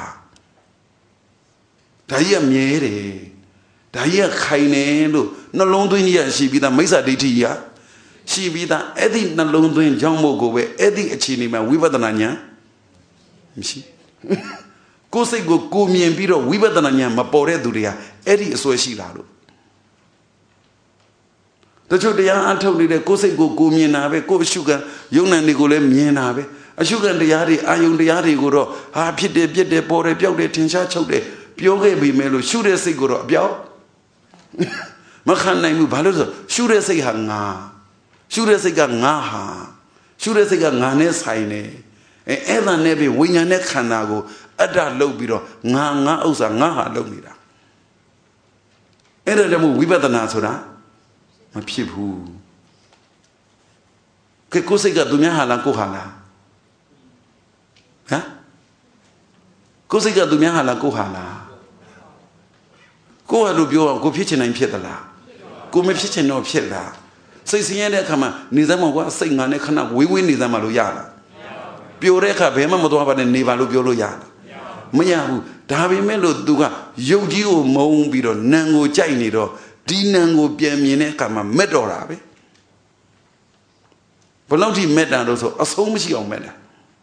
A: ဒါကြီးကမြဲတယ်ဒါကြီးကခိုင်တယ်လို့နှလုံးသွင်းကြီးရရှိပြီးသားမိစ္ဆာဒိဋ္ဌိကြီးကရှိပြီးသားအဲ့ဒီနှလုံးသွင်းကြောင့်မို့ကိုပဲအဲ့ဒီအခြေအနေမှာဝိပဿနာဉာဏ်မရှိကိုယ်စိတ်ကိုကိုမြင်ပြီးတော့ဝိပဿနာဉာဏ်မပေါ်တဲ့သူတွေကအဲ့ဒီအစွဲရှိလာလို့တချို့တရားအထုတ်နေတဲ့ကိုယ်စိတ်ကိုကိုမြင်တာပဲကိုယ်အရှုခံယုံ nant တွေကိုလည်းမြင်တာပဲအရှုခံတရားတွေအာယုံတရားတွေကိုတော့ဟာဖြစ်တယ်ပြက်တယ်ပေါ်တယ်ပျောက်တယ်ထင်ရှားချုပ်တယ်ပြောခဲ့ပြီမဲ့လို့ရှုတဲ့စိတ်ကိုတော့အပြောက်မခံနိုင်ဘူးဘာလို့ဆိုရှုတဲ့စိတ်ဟာငါရှုတဲ့စိတ်ကငါဟာရှုတဲ့စိတ်ကငါနဲ့ဆိုင်နေအဲ့ဒါနဲ့ပဲဝိညာဉ်နဲ့ခန္ဓာကိုအတ္တလုပ်ပြီးတော့ငါဥစ္စာငါဟာလုပ်နေတာအဲ့ဒါလည်းဝိပဿနာဆိုတာမဖြစ်ဘူးကိုယ်စိတ်ကသူများဟာလားကိုဟာလားဟမ်ကိုယ်စိတ်ကသူများဟာလားကိုဟာလားကိုဟာလို့ပြောအောင်ကိုဖြစ်ချင်နိုင်ဖြစ်သလားကိုမဖြစ်ချင်တော့ဖြစ်လားစိတ်ဆင်းရဲတဲ့အခါမှာနေစမ်းမှာကွာစိတ်ငါနဲ့ခဏဝေးနေစမ်းမှာလို့ရလားပျော်တဲ့အခါဘယ်မှမသွားပါနဲ့နေပါလို့ပြောလို့ရလားမရဘူးဒါပေမဲ့လို့ तू ကရုပ်ကြီးကိုမုန်းပြီးတော့နံကိုကြိုက်နေတော့ဒီနံကိုပြန်မြင်တဲ့အခါမှာမက်တော်တာပဲ Belonging meta also a so much on meta.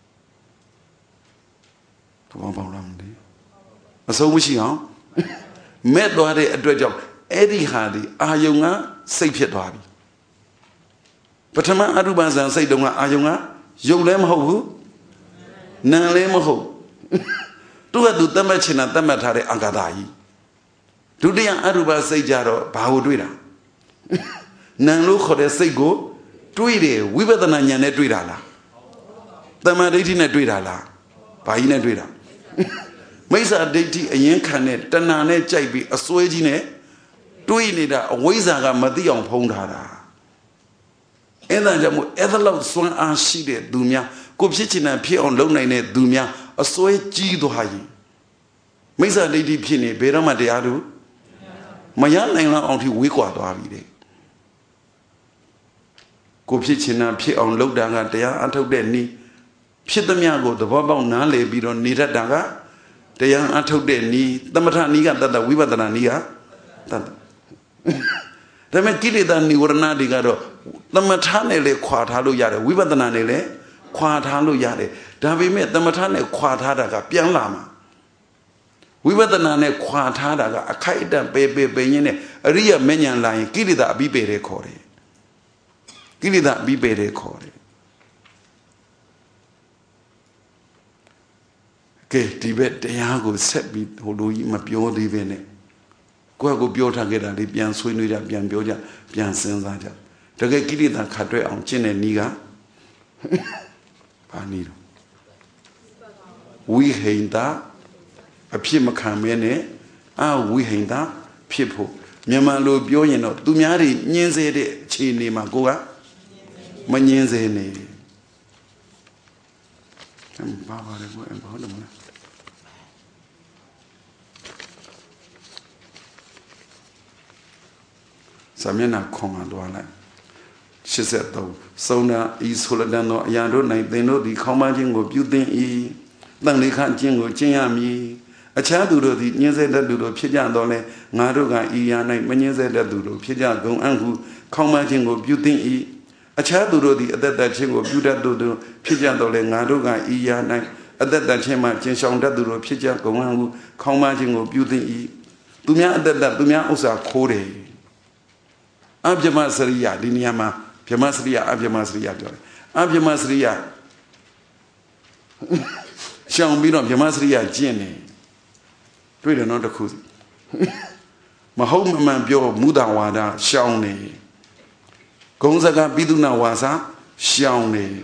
A: A so much on met do a dredge of Eddie Hardy, Ayunga, safe yet Wabi. Patama Arubazan say Donga Ayunga, Yolem Ho, Nalem Ho. Do a do Tamachina Tamatare Agadai. Do the Aruba say Jaro, Baudrida. Nalo Hode say go, Tweede, we were the Nanyane Dridala. Tamadina Dridala, Paina Drida. Mesa deity a yankanet, Tanane Chaibi, a swagine, Tweeda, a Wazaga Madion Pondara. And then Jamu Ethelot Swan and Shide, Dumia, Kopsichina appear on Lone Dumia, a sway G do Hai. Mesa deity Pini, Berama de Adu. Mayan on the Wikwa do Avide. Kopsichina appear on Lodanga, they are until then knee. Pitamiago, the Baba Nale, Bidon Nita Daga. The young until then knee, the Mataniga that the Wiva than Ania. The Makili than Niurana Digado, the Matanele Quatalu Yade, Wiva than Anele, Quatalu Yade. Davi met the Matane Quatadaga, Pian Lama. Wiva than Ane Quatadaga, a Kaida Bebe Benine, a real Menyan line, Kilida Bibe recorded. Kilida Bibe recorded. Okay, Tibet, the Yago set me, although you might be all living. Go build a get a Libian Swinida, Bian Bioja, Bian Senzaja. To get Gilly that Cadre on Chin and Niga. Panido. We hate that. A Pimacamene. Ah, we hate that. People. Miamalo Bioino, Dumiari, Nienze de Chini Magoa. Manyenze ne. Baba, Samina Konga Dwala. She said, though, Sona is Huladano, Yado, night, they know the commanding of building E. Then they can't jingle Jiami. A child do the Nize that do the Pijan Dole, Naruga E. Night, Manese that do the Pijan Gon Angu, commanding of building E. A child do the that jingle Buddha do the Pijan Dole, Naruga E. Night, at that Chema, Jinshong that do the Pijan Gon Angu, commanding of building E. Dumia that Dumia also Kore. Abjamasria, Diniama, Piamasria, Abjamasria, Abjamasria. Shall be no Piamasria, Jenny. Do it another cozy. Mahoma Bio Mudawada, Shawnee. Gonzaga Biduna Waza, Shawnee.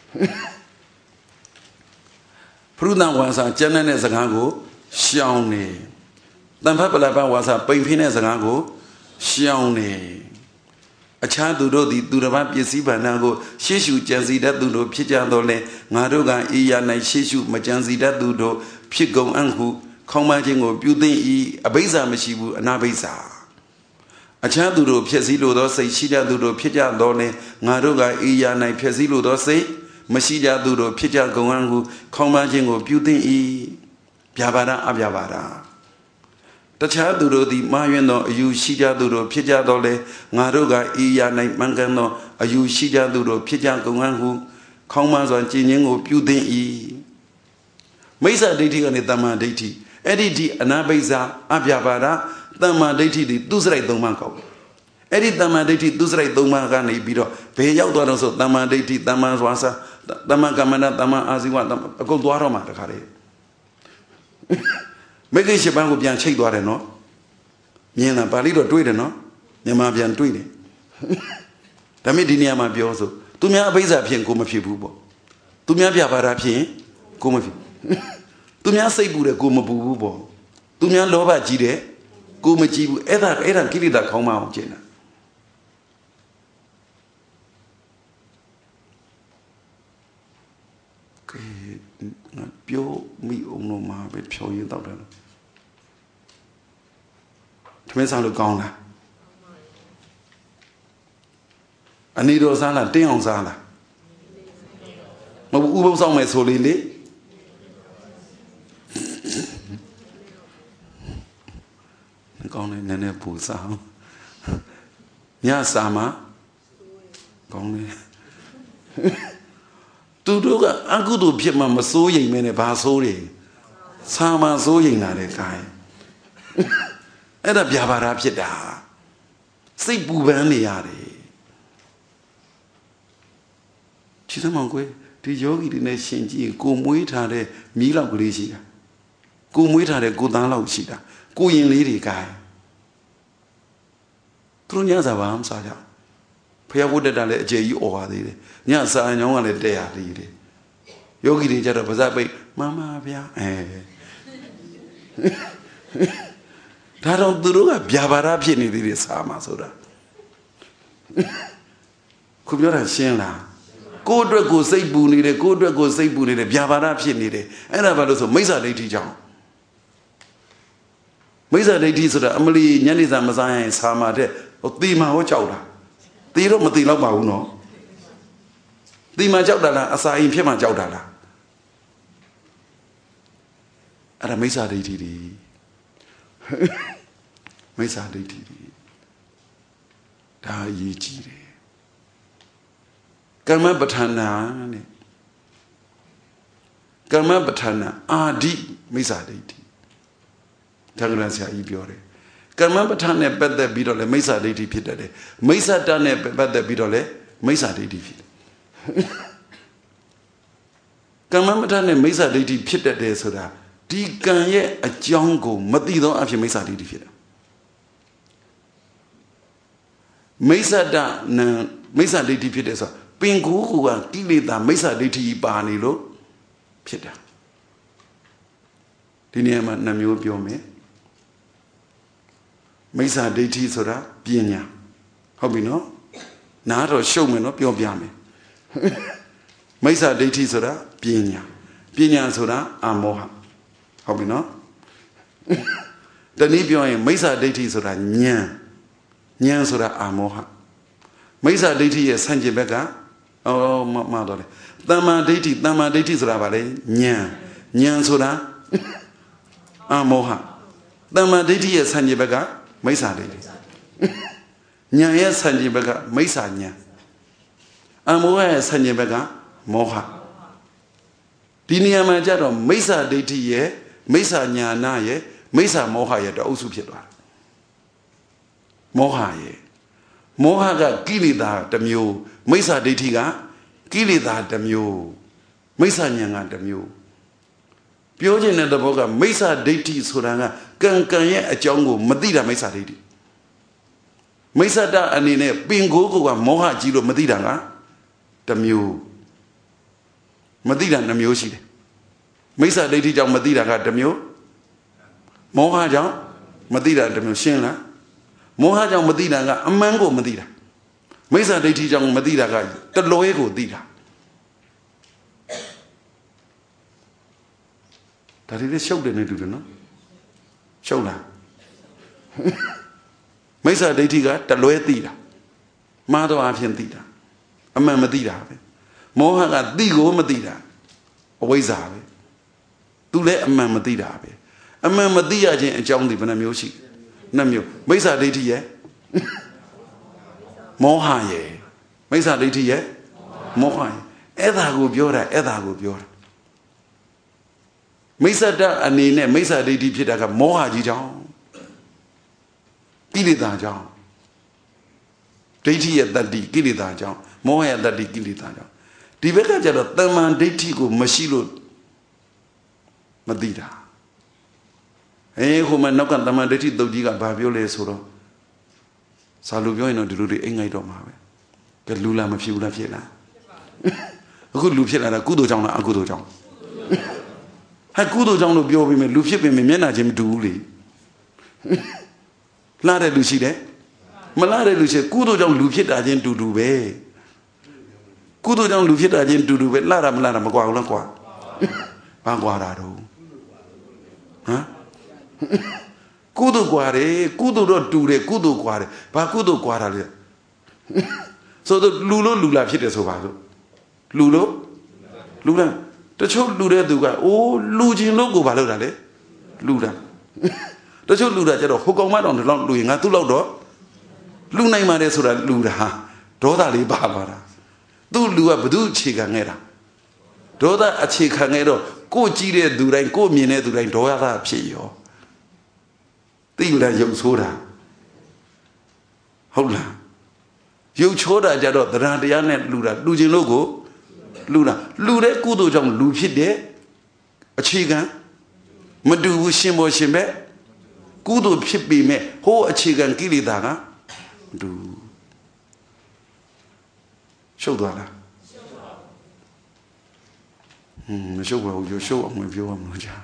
A: Pruna Waza, Janan Zagago, Shawnee. Then Papa was a Pampin Zagago, Shawnee. A child do the Duraba Yesiba Nago, Shishu Janzi that do Pijandole, Naruga Iya Night Shishu, Majanzi that do Pigo Angu, Comaging or Building E, a Beza Mashibu, an Abeza. A child do Piazilo Dose, Shida do Pijandole, Naruga Iya Night Piazilo Dose, Mashida do Pija Goangu, Comaging or Building E, Piabara Abiabara. The child do the Mayano, you Shija do Pija Dole, Naruga Iya Night Mangano, a you Shija do Pija Goangu, Commas on Jining or Building E. Mesa deity on the Dama deity, Eddie Anabeza, Abiabara, Dama deity, the Duzray Domanco. Eddie Dama deity, Duzray Domagani Bido, Payadoso, Dama deity, Dama Wasa, Dama Gamana, Dama Aziwa, a gold warama. Make a shaban will be unshaked, no? Yena Palido tweet, no? Yama be untweeted. Tamidinia might be also. To me, a base up here, come a few boo. To me, a Biabara, come a few. To me, I say Buddha, come a boo. To me, I love a Gide, come a Jibu, Eda, kill it that come out, Jenna. Pure me, oh no, my bed, show you that. Depends on the corner. I need those on a day on Zala. My Ubos on my solely. Gone in an apple sound. Yasama. Gone. သူတို့ကအကုသိုလ်ဖြစ်မှမစိုးရိမ်မဲနဲ့ဘာစိုးရိမ်စာမစိုးရိမ်လာတဲ့ခိုင်းအဲ့ဒါဗျာပါဒဖြစ်တာစိတ်ပူပန်းနေရတယ်ချစ်သမောင်ကွယ်ဒီယောဂီတွေနဲ့ရှင်ကြည့်ကိုမွေးထားတဲ့မီးလောက်ကလေးရှိတာကိုမွေးထားတဲ့ကိုသားလောက်ရှိတာကိုရင်လေးတွေခိုင်းသူတို့ညစာဘာမှစားကြဖျားဝတ်တက်တာလည်းအကျယ်ကြီးអော်ပါသေးတယ်ညစာအညောင်းကလည်းတဲ့ရသေးတယ်ယောဂီတွေကြတော့ပါဇက်ပိတ်မမဗျာဒါတော့သူတို့ကဗျာပါဒဖြစ်နေသေးတယ်စားမှာဆိုတာခုပြောတာရှင်းလားကိုယ့်အတွက်ကိုစိတ်ပူနေတယ်ကိုယ့်အတွက်ကိုစိတ်ပူနေတယ်ဗျာပါဒဖြစ်နေတယ်အဲ့ဒါဘာလို့ဆိုမိစ္ဆာဒိဋ္ဌိကြောင့်မိစ္ဆာဒိဋ္ဌိဆိုတာအမလီညနေစာမစားရင်စားမှာတဲ့ဟိုတီမာဟောကြောက်တာတီတော့မတီတော့ပါဘူးနော်တီမာကြောက်တာလားအစာရင်ဖြစ်မှကြောက်တာလားအဲ့ဒါမိစ္ဆာဒိဋ္ဌိတွေမိစ္ဆာဒိဋ္ဌိတွေဒါအရေးကြီးတယ်ကမ္မပဋ္ဌာနာနဲ့ကမ္မပဋ္ဌာနာအာဒီမိစ္ဆာဒိဋ္ဌိဒါကလည်းဆရာကြီးပြောတယ်ကမ္မပဋ္ဌာန်နဲ့ပတ်သက်ပြီးတော့လည်းမိစ္ဆာဒိဋ္ဌိဖြစ်တတ်တယ်မိစ္ဆာတနဲ့ပတ်သက်ပြီးတော့လည်းမိစ္ဆာဒိဋ္ဌိဖြစ်တယ်ကမ္မပဋ္ဌာန်နဲ့မိစ္ဆာဒိဋ္ဌိဖြစ်တတ်တယ်ဆိုတာဒီကံရဲ့အကြောင်းကိုမသိသောအဖြစ်မိစ္ဆာဒိဋ္ဌိဖြစ်တယ်မိစ္ဆာတနဲ့မိစ္ဆာဒိဋ္ဌိဖြစ်တယ်ဆိုတာပင်ကိုယ်ကကိလေသာမိစ္ဆာဒိဋ္ဌိပါနေလို့ဖြစ်တာဒီနေရာမှာနှမျိုးပြောမယ်မိစ္ဆာဒိဋ္ဌိဆိုတာပညာဟုတ်ပြီနော်နားတော့ရှုပ်မယ်နော်ပြောပြမယ်မိစ္ဆာဒိဋ္ဌိဆိုတာပညာပညာဆိုတာအာမောဟဟုတ်ပြီနော်တနည်းပြောရင်မိစ္ဆာဒိဋ္ဌိဆိုတာဉာဏ်ဉာဏ်ဆိုတာအာမောဟမိစ္ဆာဒိဋ္ဌိရဲ့ဆန့်ကျင်ဘက်ကမှားတော့လေတမ္မာဒိဋ္ဌိတမ္မာဒိဋ္ဌိဆိုတာဗာလေဉာဏ်ဉာဏ်ဆိုတာအာမောဟတမ္မာဒိဋ္ဌိရဲ့ဆန့်ကျင်ဘက်ကမိစ္ဆာဒိဋ္ဌိဉာဏ်ရဲ့ဆန့်ကျင်ဘက်ကမိစ္ဆာဉာဏ်အမောဟရဲ့ဆန့်ကျင်ဘက်ကမောဟဒီနေရာမှာကြတော့မိစ္ဆာဒိဋ္ဌိရဲ့မိစ္ဆာဉာဏရဲ့မိစ္ဆာမောဟရဲ့တအုပ်စုဖြစ်သွားတယ်မောဟရဲ့မောဟကကိလေသာတစ်မျိုးမိစ္ဆာဒိဋ္ဌိကကိလေသာတစ်မျိုးမိစ္ဆာဉာဏ်ကတစ်မျိုးပြောချင်တဲ့သဘောကမိစ္ဆာဒိဋ္ဌိဆိုတာကကံကံရဲ့အကြောင်းကိုမသိတာမိစ္ဆာဒိဋ္ဌိမိစ္ဆာတအနေနဲ့ပင်ကိုယ်ကမောဟကြီးလို့မသိတာကတစ်မျိုးမသိတာနှမျိုးရှိတယ်မိစ္ဆာဒိဋ္ဌိကြောင့်မသိတာကတစ်မျိုးမောဟကြောင့်မသိတာတစ်မျိုးရှင်းလားမောဟကြောင့်မသိတာကအမှန်ကိုမသိတာမိစ္ဆာဒိဋ္ဌိကြောင့်မသိတာကတလွဲကိုသိတာဒါတွေလည်းရှုပ်တယ်နေတူတယ်နော်ရှုပ်လားမိစ္ဆာဒိဋ္ဌိကတလွဲသိတာမှားတော့အဖြစ်သိတာအမှန်မသိတာပဲမောဟကသိကိုမသိတာအဝိဇ္ဇာပဲသူလည်းအမှန်မသိတာပဲအမှန်မသိရခြင်းအကြောင်းဒီဘယ်နှမျိုးရှိနှစ်မျိုးမိစ္ဆာဒိဋ္ဌိရဲ့မောဟရဲ့မိစ္ဆာဒိဋ္ဌိရဲ့မောဟရဲ့အဲ့ဒါကိုပြောတာအဲ့ဒါကိုပြောတာမိစ္ဆာတအနေနဲ့မိစ္ဆာဒိဋ္ဌိဖြစ်တာကမောဟကြီးကြောင့်ကိလေသာကြောင့်ဒိဋ္ဌိရဲ့တတ္တိကိလေသာကြောင့်မောဟရဲ့တတ္တိကိလေသာကြောင့်ဒီဘက်ကကျတော့တမ္မာဒိဋ္ဌိကိုမရှိလို့မသိတာဟိုမှာနောက်ကတမ္မာဒိဋ္ဌိတုတ်ကြီးကဘာပြောလဲဆိုတော့ဇာလူပြောရင်တော့ဒီလိုတွေအိမ်ငိုက်တော့မှာပဲကဲလူလာမဖြစ်ဘူးလားဖြစ်လားအခုလူဖြစ်လာတာကုသိုလ်ကြောင့်လားအကုသိုလ်ကြောင့်ဟာကုသိုလ်ကြောင့်လို့ပြောပြီးမယ်လူဖြစ်ပြင်မျက်နှာချင်းမတူဘူးလေလှတဲ့လူရှိတယ်မလှတဲ့လူရှိကုသိုလ်ကြောင့်လူဖြစ်တာချင်းတူတူပဲကုသိုလ်ကြောင့်လူဖြစ်တာချင်းတူတူပဲလှတာမလှတာမကွာဘူးလားကွာဘာကွာတာတော့ဟမ်ကုသိုလ်ကွာတယ်ကုသိုလ်တော့တူတယ်ကုသိုလ်ကွာတယ်ဘာကုသိုလ်ကွာတာလဲဆိုတော့လူလို့လူလာဖြစ်တယ်ဆိုပါစို့လူလို့လူလားတချို့လူတဲ့သူကအိုးလူချင်းလို့ကိုဘာလို့တာလဲလူတာတချို့လူတာကျတော့ဟိုကောင်မတောင်ဒီလောက်လူရင်ငါသူ့လောက်တော့လူနိုင်ပါတယ်ဆိုတာလူတာဒေါသလေးပါလာတာသူ့လူကဘသူအခြေခံခဲ့တာဒေါသအခြေခံခဲ့တော့ကိုကြည့်တဲ့သူတိုင်းကိုမြင်တဲ့သူတိုင်းဒေါသဖြစ်ရောသိလားရုပ်ဆိုးတာဟုတ်လားရုပ်ချိုးတာကြတော့တရားတရားနဲ့လူတာလူချင်းလို့ကိုလူတာလူတဲ့ကုသိုလ်ကြောင့်လူဖြစ်တဲ့အခြေခံမတူဘူးရှင်ဘောရှင်ပဲကုသိုလ်ဖြစ်ပေမဲ့ဟိုးအခြေခံကိလေသာကမတူရှုပ်သွားလားမရှုပ်ပါဘူးရုပ်ရှုပ်အောင်ပြောရမလို့ကြာ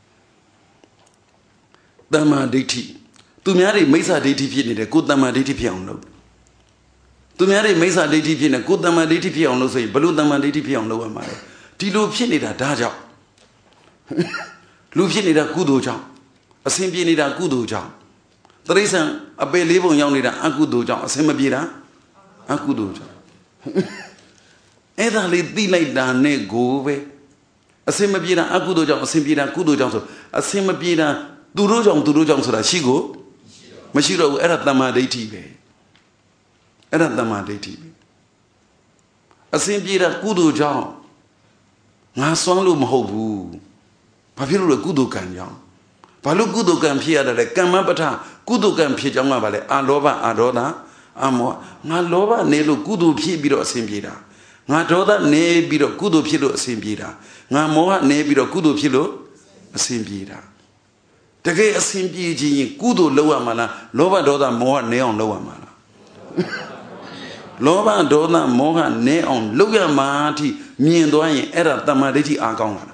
A: တမ္မာဒိဋ္ဌိသူများတွေမိစ္ဆာဒိဋ္ဌိဖြစ်နေတယ်ကိုတမ္မာဒိဋ္ဌိဖြစ်အောင်လုပ်သူများတွေမိစ္ဆာဒိဋ္ဌိဖြစ်နေကိုတမ္မာဒိဋ္ဌိဖြစ်အောင်လုပ်ဆိုရင်ဘလို့တမ္မာဒိဋ္ဌိဖြစ်အောင်လုပ်ရမှာလဲဒီလိုဖြစ်နေတာဒါကြောင့်လူဖြစ်နေတာကုသိုလ်ကြောင့်အစဉ်ပြေနေတာကုသိုလ်ကြောင့်တရိစ္ဆာန်အပေလေးပုံရောက်နေတာအကုသိုလ်ကြောင့်အစဉ်မပြေတာအကုသိုလ်ကြောင့်အဲ့ဒါလေးသိလိုက်တာနဲ့ကိုပဲအစဉ်မပြေတာအကုသိုလ်ကြောင့်အစဉ်ပြေတာကုသိုလ်ကြောင့်ဆိုအစဉ်မပြေတာသူတို့ကြောင့်ဆိုတာရှိကိုမရှိတော့ဘူးအဲ့ဒါတမ္မာဒိဋ္ဌိပဲအဲ့ဒါတမ္မာဒိဋ္ဌိပဲအစဉ်ပြေတာကုသိုလ်ကြောင့်ငါစွမ်းလို့မဟုတ်ဘူးဘာဖြစ်လို့လဲကုသိုလ်ကံကြောင့်ဘာလို့ကုသိုလ်ကံဖြစ်ရတာလဲကမ္မပဋ္ဌကုသိုလ်ကံဖြစ်ကြောင်းကဘာလဲအာလောဘအာဒေါသအာမောဟငါလောဘနေလို့ကုသိုလ်ဖြစ်ပြီးတော့အစဉ်ပြေတာငါဒေါသနေပြီးတော့ကုသိုလ်ဖြစ်လို့အစဉ်ပြေတာငါမောဟနေပြီးတော့ကုသိုလ်ဖြစ်လို့အစဉ်ပြေတာတကယ်အစဉ်ပြေခြင်းရင်ကုသိုလ်လုပ်ရမှာလားလောဘဒေါသမောဟနေအောင်လုပ်ရမှာလားလောဘဒေါသမောဟနေအောင်လုပ်ရမှာအထိမြင်သွားရင်အဲ့ဒါတမ္မာဒိဋ္ဌိအားကောင်းလာတာ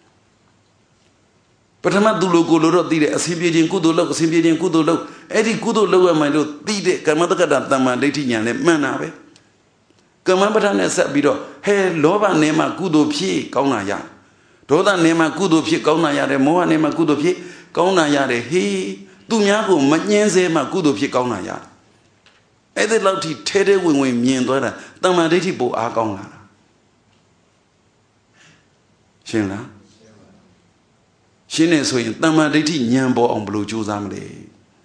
A: ပထမသူလိုကိုလိုတော့သိတယ်အစဉ်ပြေခြင်းကုသိုလ်လုပ်အစဉ်ပြေခြင်းကုသိုလ်လုပ်အဲ့ဒီကုသိုလ်လုပ်ရမှလို့သိတဲ့ကမ္မတက္ကတာတမ္မာဒိဋ္ဌိဉာဏ်နဲ့မှန်တာပဲကမ္မပဋ္ဌာန်းနဲ့ဆက်ပြီးတော့ဟဲလောဘနေမှာကုသိုလ်ဖြစ်ကောင်းတာရဒေါသနေမှာကုသိုလ်ဖြစ်ကောင်းတာရတယ်မောဟနေမှာကုသိုလ်ဖြစ်ကောင်းတာရတယ်ဟေးသူများကိုမညှင်းစေမှကုသိုလ်ဖြစ်ကောင်းတာရတယ်အဲ့ဒီလောက်ထိထဲထဲဝင်ဝင်မြင်သွားတာတမ္မာဒိဋ္ဌိပိုအားကောင်းလာတာရှင်းလားရှင်းနေဆိုရင်တမ္မာဒိဋ္ဌိဉာဏ်ပေါ်အောင်ဘယ်လိုကြိုးစားမလဲ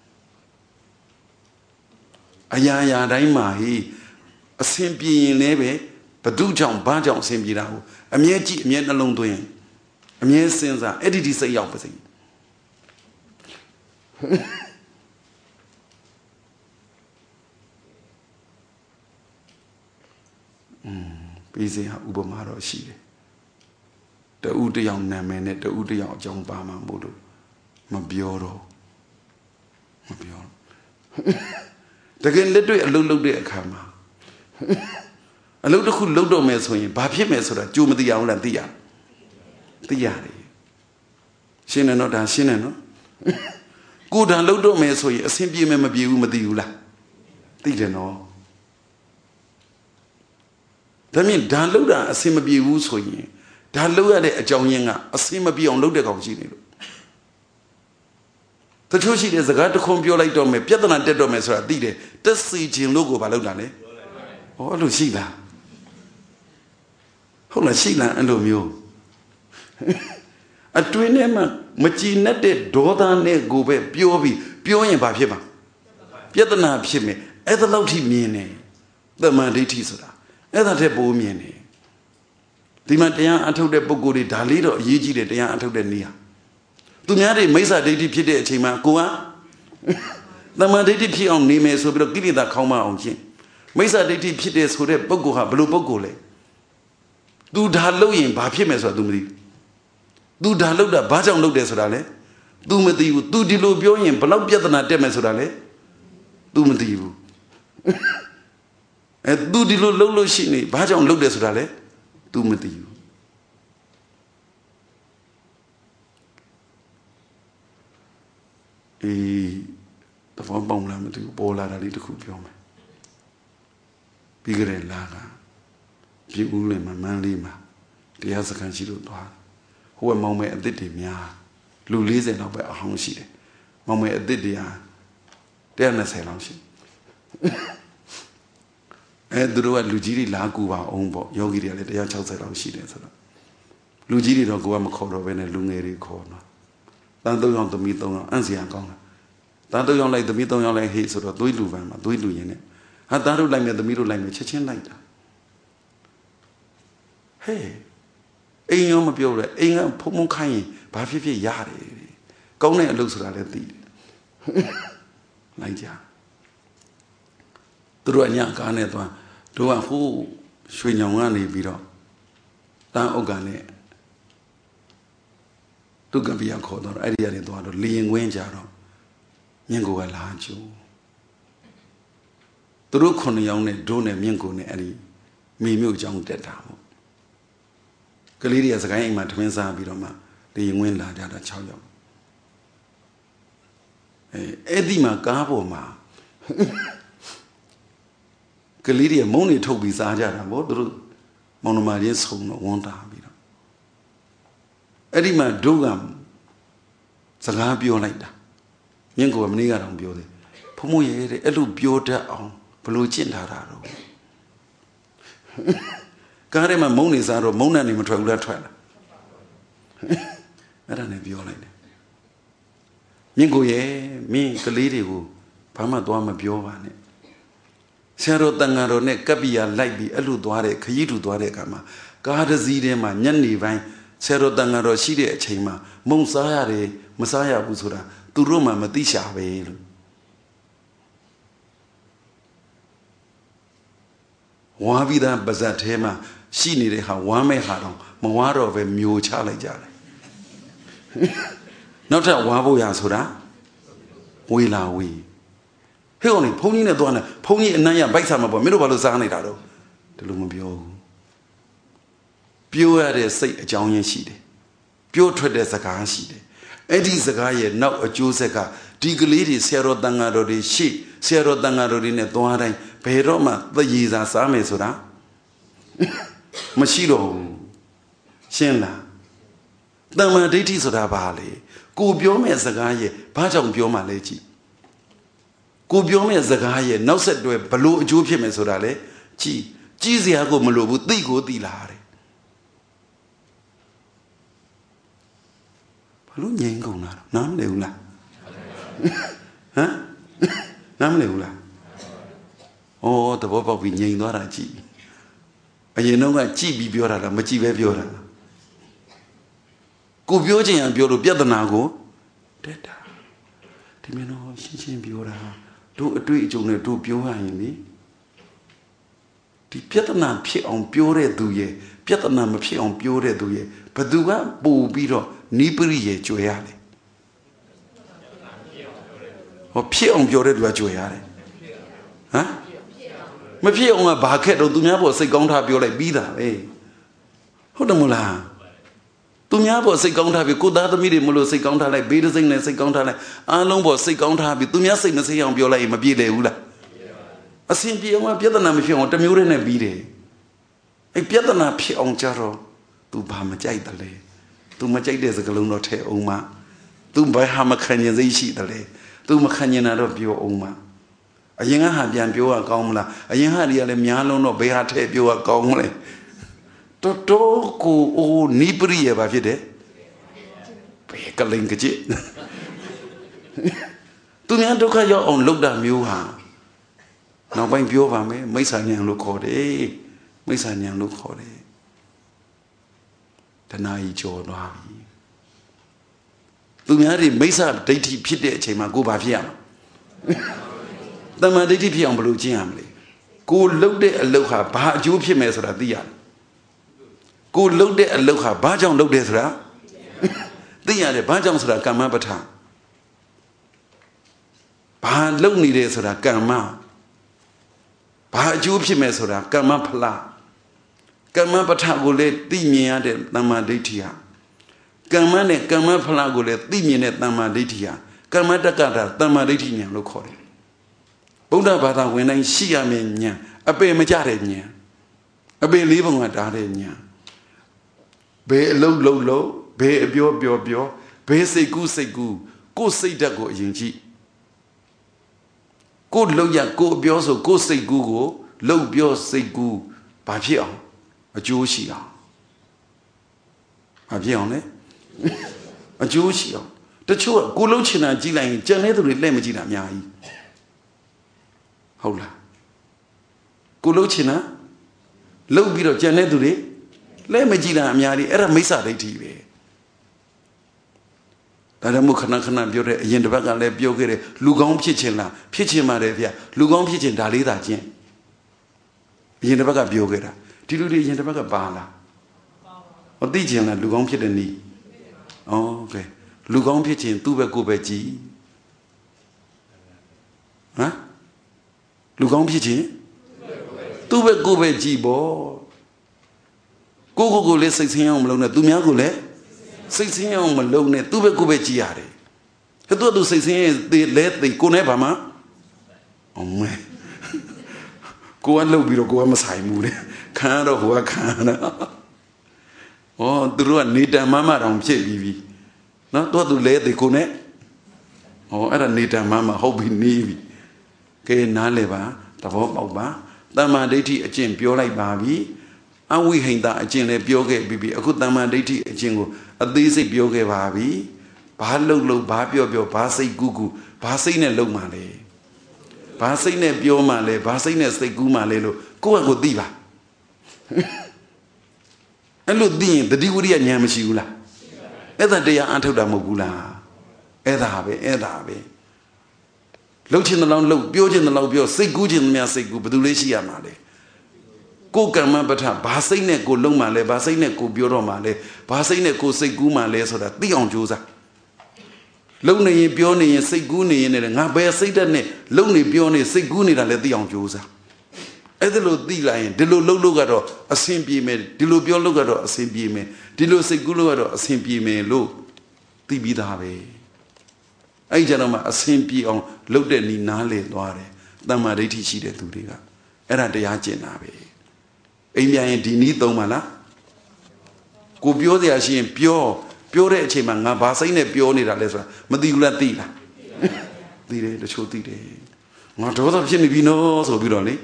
A: အရာရာတိုင်းမှာဟေးအစဉ်ပြေရင်လည်းပဲဘဒုကြောင့်ဘာကြောင့်အစဉ်ပြေတာကိုအမြဲကြည့်အမြဲနှလုံးသွင်းအမြဲစဉ်းစားအဲ့ဒီစိတ်ရောက်ပါစေပြီးစေဟာဥပမာတော့ရှိတယ်တူတယောက်နာမည်နဲ့တူတယောက်အကြောင်းပါမှာမို့လို့မပြောတော့တကယ်လက်တွေ့အလုပ်လုပ်တဲ့အခါမှာအလုပ်တစ်ခုလုပ်တော့မယ်ဆိုရင်ဘာဖြစ်မယ်ဆိုတာကြိုးမသိအောင်လားသိရတယ်ရှင်းတယ်နော်ဒါရှင်းတယ်နော်ကိုယ်တန်လုပ်တော့မယ်ဆိုရင်အဆင်ပြေမယ်မပြေဘူးမသိဘူးလားသိတယ်နော်ဒါမြင်ဒါလုပ်တာအဆင်မပြေဘူးဆိုရင်ဒါလုပ်ရတဲ့အကြောင်းရင်းကအဆင်မပြေအောင်လုပ်တဲ့ကောင်ရှိနေလို့တချို့ရှိတဲ့စကားတစ်ခုပြောလိုက်တော့မယ်ပြဿနာတက်တော့မယ်ဆိုတာသိတယ်တက်စီခြင်းလို့ကိုဘာလုပ်တာလဲဟောအဲ့လိုရှိလားဟုတ်လားရှိလားအဲ့လိုမျိုးအတွင်းထဲမှာမကြည်နဲ့တဲ့ဒေါသနဲ့ကိုပဲပြောရင်ဘာဖြစ်မှာပြဿနာဖြစ်မယ်အဲ့ဒါလောက်ထိမြင်နေတမ္မာဒိဋ္ဌိဆိုတာအဲ့ဒါတဲ့ပိုးမြင်နေဒီမှာတရားအထုတ်တဲ့ပုဂ္ဂိုလ်တွေဒါလေးတော့အရေးကြီးတယ်တရားအထုတ်တဲ့နေရာသူများတွေမိစ္ဆာဒိဋ္ဌိဖြစ်တဲ့အချိန်မှာကိုကတမ္မာဒိဋ္ဌိဖြစ်အောင်နေမယ်ဆိုပြီးတော့ကိလေသာခေါင်းမအောင်ခြင်းမိစ္ဆာဒိဋ္ဌိဖြစ်တဲ့ဆိုတဲ့ပုဂ္ဂိုလ်ဟာဘယ်လိုပုဂ္ဂိုလ်လဲသူဒါလုပ်ရင်ဘာဖြစ်မယ်ဆိုတာ तू မသိဘူး तू ဒါလုပ်တာဘာကြောင့်လုပ်တယ်ဆိုတာလဲ तू မသိဘူး तू ဒီလိုပြောရင်ဘလောက်ပြဿနာတက်မယ်ဆိုတာလဲ तू မသိဘူးतू ဒီလိုလုပ်လို့ရှိနေဘာကြောင့်လုပ်တယ်ဆိုတာလဲ तू မသိဘူးတဘောပေါင်းလာမသိဘူးပေါ်လာတာလေးတစ်ခုပြောမယ်ပြီးကြတဲ့လာကပြည်ဦးလည်းမန်းလေးမှာတရားစခန်းရှိလို့သွားဟိုကမောင်မဲအစ်စ်တွေများလူ40လောက်ပဲအဟောင်းရှိတယ်မောင်မဲအစ်စ်တွေဟာ120လောက်ရှိသူတို့ကလူကြီးတွေလာကူပါအောင်ပေါ့ယောဂီတွေကလည်း160လောက်ရှိတယ်ဆိုတော့လူကြီးတွေတော့ကိုကမခေါ်တော့ဘဲနဲ့လူငယ်တွေခေါ်တော့တန်း3ယောက်သမီး3ယောက်အန့်စရာကောင်းတာတန်း3ယောက်လိုက်သမီး3ယောက်လိုက်ဟေးဆိုတော့သွေးလူပန်းမှာသွေးလူရင်းနဲ့ဟာသားတို့လိုက်မယ်သမီးတို့လိုက်မယ်ချက်ချင်းလိုက်တာ Hey, ain't my builder, ain't a pomo kind, Bafi Yari. Gone looks rather deep. Like ya. Through a young carnet one, do a who swing young one biro. Down Ogane. To Gambia Codor, idea in the Ling Wenjaro. Yango Alhancho. Through Conayone, Done, Mingo, Any, Mimu Jung dead down. Galidia is a guy in my twins are Biroma, the young win lad at a child. Edima Gaboma Galidia Moni told me Zaja and Bodru Monomarians home no want to have it. Edima Dogam Sagabio like that. Yango of Niga on Beauty. Pomoye, Elu Biota on Peluchin Tararo. Garema Monis are Mona in Matragula Trailer. I don't have your lady. Mingo ye, me, the lady who Pama Dwama Biovane. Sero Tangaro ne Kabia Lighty, Elu Dware, Kayitu Dware Kama, Gada Zidema, Yanni Vine, Sero Tangaro Shide Chema, Monsayare, Messiah Busura, Turuma Matisha Veil. Wavida Bazatema, she needed her Wame Haron, Mawaro of a mule Charlie Jale. Not a Wabo Yasura. We la we. He only pony a donna, pony and Naya by some about middle Balazanado. The Lumabio. Pure as say a Johnny sheet. Pure tread as a car sheet. Eddie Zagaye, now a Joseka, Diglity, Sierra Dangaro de she, Sierra Dangaro in a Dware, Peroma, the Yiza Same Sura. Machiro. Shenla. Dama deities of the valley. Go biome as a guy, Pajam bioma legi. Go biome as a guy, now said to a balloon Jupim as orale, Chi, Giziago Malobu, they go dilare. Balloon Yangona, Nam Leula. Huh? Nam Leula. Oh, the Bob of Yangora G. And you know what Chi be Biora, Machi Biora. Go Biojin and Bioro Biadanago. Dead. Timino, Shin Biora. Do a tweet on a do Bioa in me. The Piatana pit on Biore do ye, Piatana pit on Biore do ye, Padua, Bo Biro, Nibri Joyale. Or pit on Biore do a Joyale. Huh? Maybe on a bucket or do never say Gonta Biore Bida, eh? Hodamula. Tumia say counter have a good other medium, say counter like Beta sing and say counter like Along say counter have it. Tumia sing and say on Biola in Mabile. A simple Piatana if you want to murder and beat it. A Piatana P on Jaro to Pamajai the lay. To Majai des a Galuno te Oma. To buy Hamakanyan they sheet the lay. To Makanyan out of your Oma. A young Habian Bioa Gomla, a young Hadia Miano no Beate Bioa Gomle. Toto ko Nibri baဖြစ်တယ်ဘယ်ကလိန်ကကြည့်သူများဒုက္ခရောက်အောင်လုပ်တာမျိုးဟာနောက်ပိုင်းပြောပါမယ်မိစ္ဆာဉာဏ်လို့ခေါ်တယ်မိစ္ဆာဉာဏ်လို့ခေါ်တယ်တဏှာကြီးကျော်သွားပြီသူများတွေမိစ္ဆာဒိဋ္ဌိဖြစ်တဲ့အချိန်မှာကိုယ်ဘာဖြစ်ရမလဲတမ္မာဒိဋ္ဌိဖြစ်အောင်ဘယ်လိုကျင့်ရမလဲကိုယ်လုပ်တဲ့အလုပ်ဟာဘာအကျိုးဖြစ်မယ်ဆိုတာသိရတယ်ကိုလှုပ်တဲ့အလုပ်ဟာဘာကြောင့်လှုပ်တယ်ဆိုတာသိရတယ်ဘာကြောင့်ဆိုတာကမ္မပဋ္ဌာန်းဘာလှုပ်နေတယ်ဆိုတာကမ္မဘာအကျိုးဖြစ်မယ်ဆိုတာကမ္မဖလားကမ္မပဋ္ဌာန်းကိုလည်းသိမြင်ရတဲ့တမ္မာဒိဋ္ဌိဟာကမ္မနဲ့ကမ္မဖလားကိုလည်းသိမြင်တဲ့တမ္မာဒိဋ္ဌိဟာကမ္မတက္ကတာတမ္မာဒိဋ္ဌိဉာဏ်လို့ခေါ်တယ်ဗုဒ္ဓဘာသာဝင်တိုင်းရှိရမယ့်ဉာဏ်အပေမကြတဲ့ဉာဏ်အပေလေးပုံကတားတဲ့ဉာဏ်ဘေးအလုံးလုံးလုံးဘေးအပြောပြောပြောဘေးစိတ်ကူးစိတ်ကူးကိုယ်စိတ်ဓာတ်ကိုအရင်ကြည့်ကိုယ်လုံးရကိုယ်အပြောဆိုကိုယ်စိတ်ကူးကိုလုံပြောစိတ်ကူးဘာဖြစ်အောင်အကျိုးရှိအောင်ဘာဖြစ်အောင်လဲအကျိုးရှိအောင်တချို့ကကိုယ်လုံးချင်တာကြည့်လိုက်ရင်ကြံတဲ့သူတွေလက်မကြည့်တာအများကြီးဟုတ်လားကိုယ်လုံးချင်တာလုံပြီးတော့ကြံတဲ့သူတွေလဲမကြည့်လားအများကြီးအဲ့ဒါမိစ္ဆာဒိဋ္ဌိပဲဒါကြောင့်မို့ခဏခဏပြောတဲ့အရင်တစ်ပတ်ကလည်းပြောခဲ့တယ်လူကောင်းဖြစ်ခြင်းလားဖြစ်ခြင်းပါတယ်ဗျလူကောင်းဖြစ်ခြင်းဒါလေးသာကျင့်အရင်တစ်ပတ်ကပြောခဲ့တာဒီလူတွေအရင်တစ်ပတ်ကပါလားမသိခြင်းလားလူကောင်းဖြစ်တဲ့နည်းโอเคလူကောင်းဖြစ်ခြင်းသူ့ဘက်ကိုယ်ပဲကြည်ဟမ်လူကောင်းဖြစ်ခြင်းသူ့ဘက်ကိုယ်ပဲကြည်ပေါ့ကိုလေးစိတ်ဆင်းအောင်မလုပ်နဲ့သူများကိုလည်းစိတ်ဆင်းအောင်မလုပ်နဲ့သူ့ဘက်ကိုယ်ပဲကြည်ရတယ်သူစိတ်ဆင်းရဲ့လဲသိကိုနဲ့ဘာမှအောင်မဲကိုကလှုပ်ပြီးတော့ကိုကမဆိုင်ဘူးလေခံရတော့ဟိုကခံရတာဩသူတို့ကနေတံမမတောင်ဖြစ်ပြီးပြီနော်သူလဲသိကိုနဲ့ဩအဲ့ဒါနေတံမမဟုတ်ပြီနေပြီကဲနားလေပါသဘောပေါက်ပါတမ္မာဒိဋ္ဌိအကျင့်ပြောလိုက်ပါပြီအဝိဟိန္တာအကျင့်လည်းပြောခဲ့ပြီအခုတမ္မာဒိဋ္ဌိအကျင့်ကိုအသေးစိတ်ပြောခဲ့ပါပြီဘာလှုပ်ဘာပြောဘာစိတ်ကူဘာစိတ်နဲ့လှုပ်မှလဲဘာစိတ်နဲ့ပြောမှလဲဘာစိတ်နဲ့စိတ်ကူးမှလဲလို့ကိုယ့်ကိုသိပါအဲ့လိုသိရင်တတိဝိရိယဉာဏ်မရှိဘူးလားအဲ့ဒါတရားအထုတ်တာမဟုတ်ဘူးလားအဲ့ဒါပဲလှုပ်ခြင်းတလောင်းလှုပ်ပြောခြင်းတလောင်းပြောစိတ်ကူးခြင်းများစိတ်ကူးဘယ်သူလေးရှိရမှာလဲကိုယ်ကမ္မပဋ္ဌာဘာစိတ်နဲ့ကိုလုံးမှလဲဘာစိတ်နဲ့ကိုပြောတော့မှလဲဘာစိတ်နဲ့ကိုစိတ်ကူးမှလဲဆိုတာသိအောင်ကြိုးစားလုံနေရင်ပြောနေရင်စိတ်ကူးနေရင်လည်းငါဘယ်စိတ်တက်နဲ့လုံနေပြောနေစိတ်ကူးနေတာလည်းသိအောင်ကြိုးစားအဲ့ဒါလို့သိလိုက်ရင်ဒီလိုလှုပ်လို့ကတော့အဆင်ပြေမယ်ဒီလိုပြောလို့ကတော့အဆင်ပြေမယ်ဒီလိုစိတ်ကူးလို့ကတော့အဆင်ပြေမယ်လို့သိပြီးသားပဲအဲ့ကြတော့မှအဆင်ပြေအောင်လှုပ်တဲ့နီနားလေသွားတယ်တမ္မာဒိဋ္ဌိရှိတဲ့သူတွေကအဲ့ဒါတရားကျင့်တာပဲအိမ်ပြန်ရင်ဒီနီးသုံးပါလားကိုပြောစရာရှိရင်ပြောတဲ့အချိန်မှာငါဘာစိတ်နဲ့ပြောနေတာလဲဆိုတာမသိဘူးလားသိလားသိတယ်တချို့သိတယ်ငါဒေါသဖြစ်နေပြီနော်ဆိုပြီးတော့လေ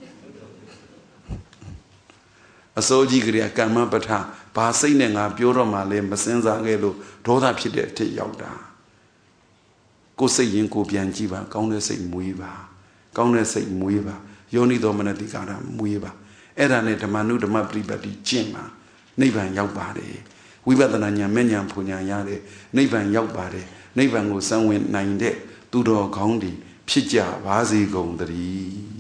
A: အစိုးကြီးကလေးကမ္မပဋ္ဌာဘာစိတ်နဲ့ငါပြောတော့မှလဲမစင်စားခဲ့လို့ဒေါသဖြစ်တဲ့အထိရောက်တာကိုယ်စိတ်ရင်ကိုပြန်ကြည့်ပါကောင်းတဲ့စိတ်မွေးပါကောင်းတဲ့စိတ်မွေးပါယောနိသောမနတိကာရမွေးပါအဲ့ဒါနဲ့ဓမ္မနုဓမ္မပရိပတ်တိကျင့်ပါနိဗ္ဗာန်ရောက်ပါတယ်ဝိပဿနာဉာဏ်မဲ့ဉာဏ်ဖူဉာဏ်ရတယ်နိဗ္ဗာန်ရောက်ပါတယ်နိဗ္ဗာန်ကိုစံဝင်နိုင်တဲ့သူတော်ကောင်းတွေဖြစ်ကြပါစေကုန်သတည်း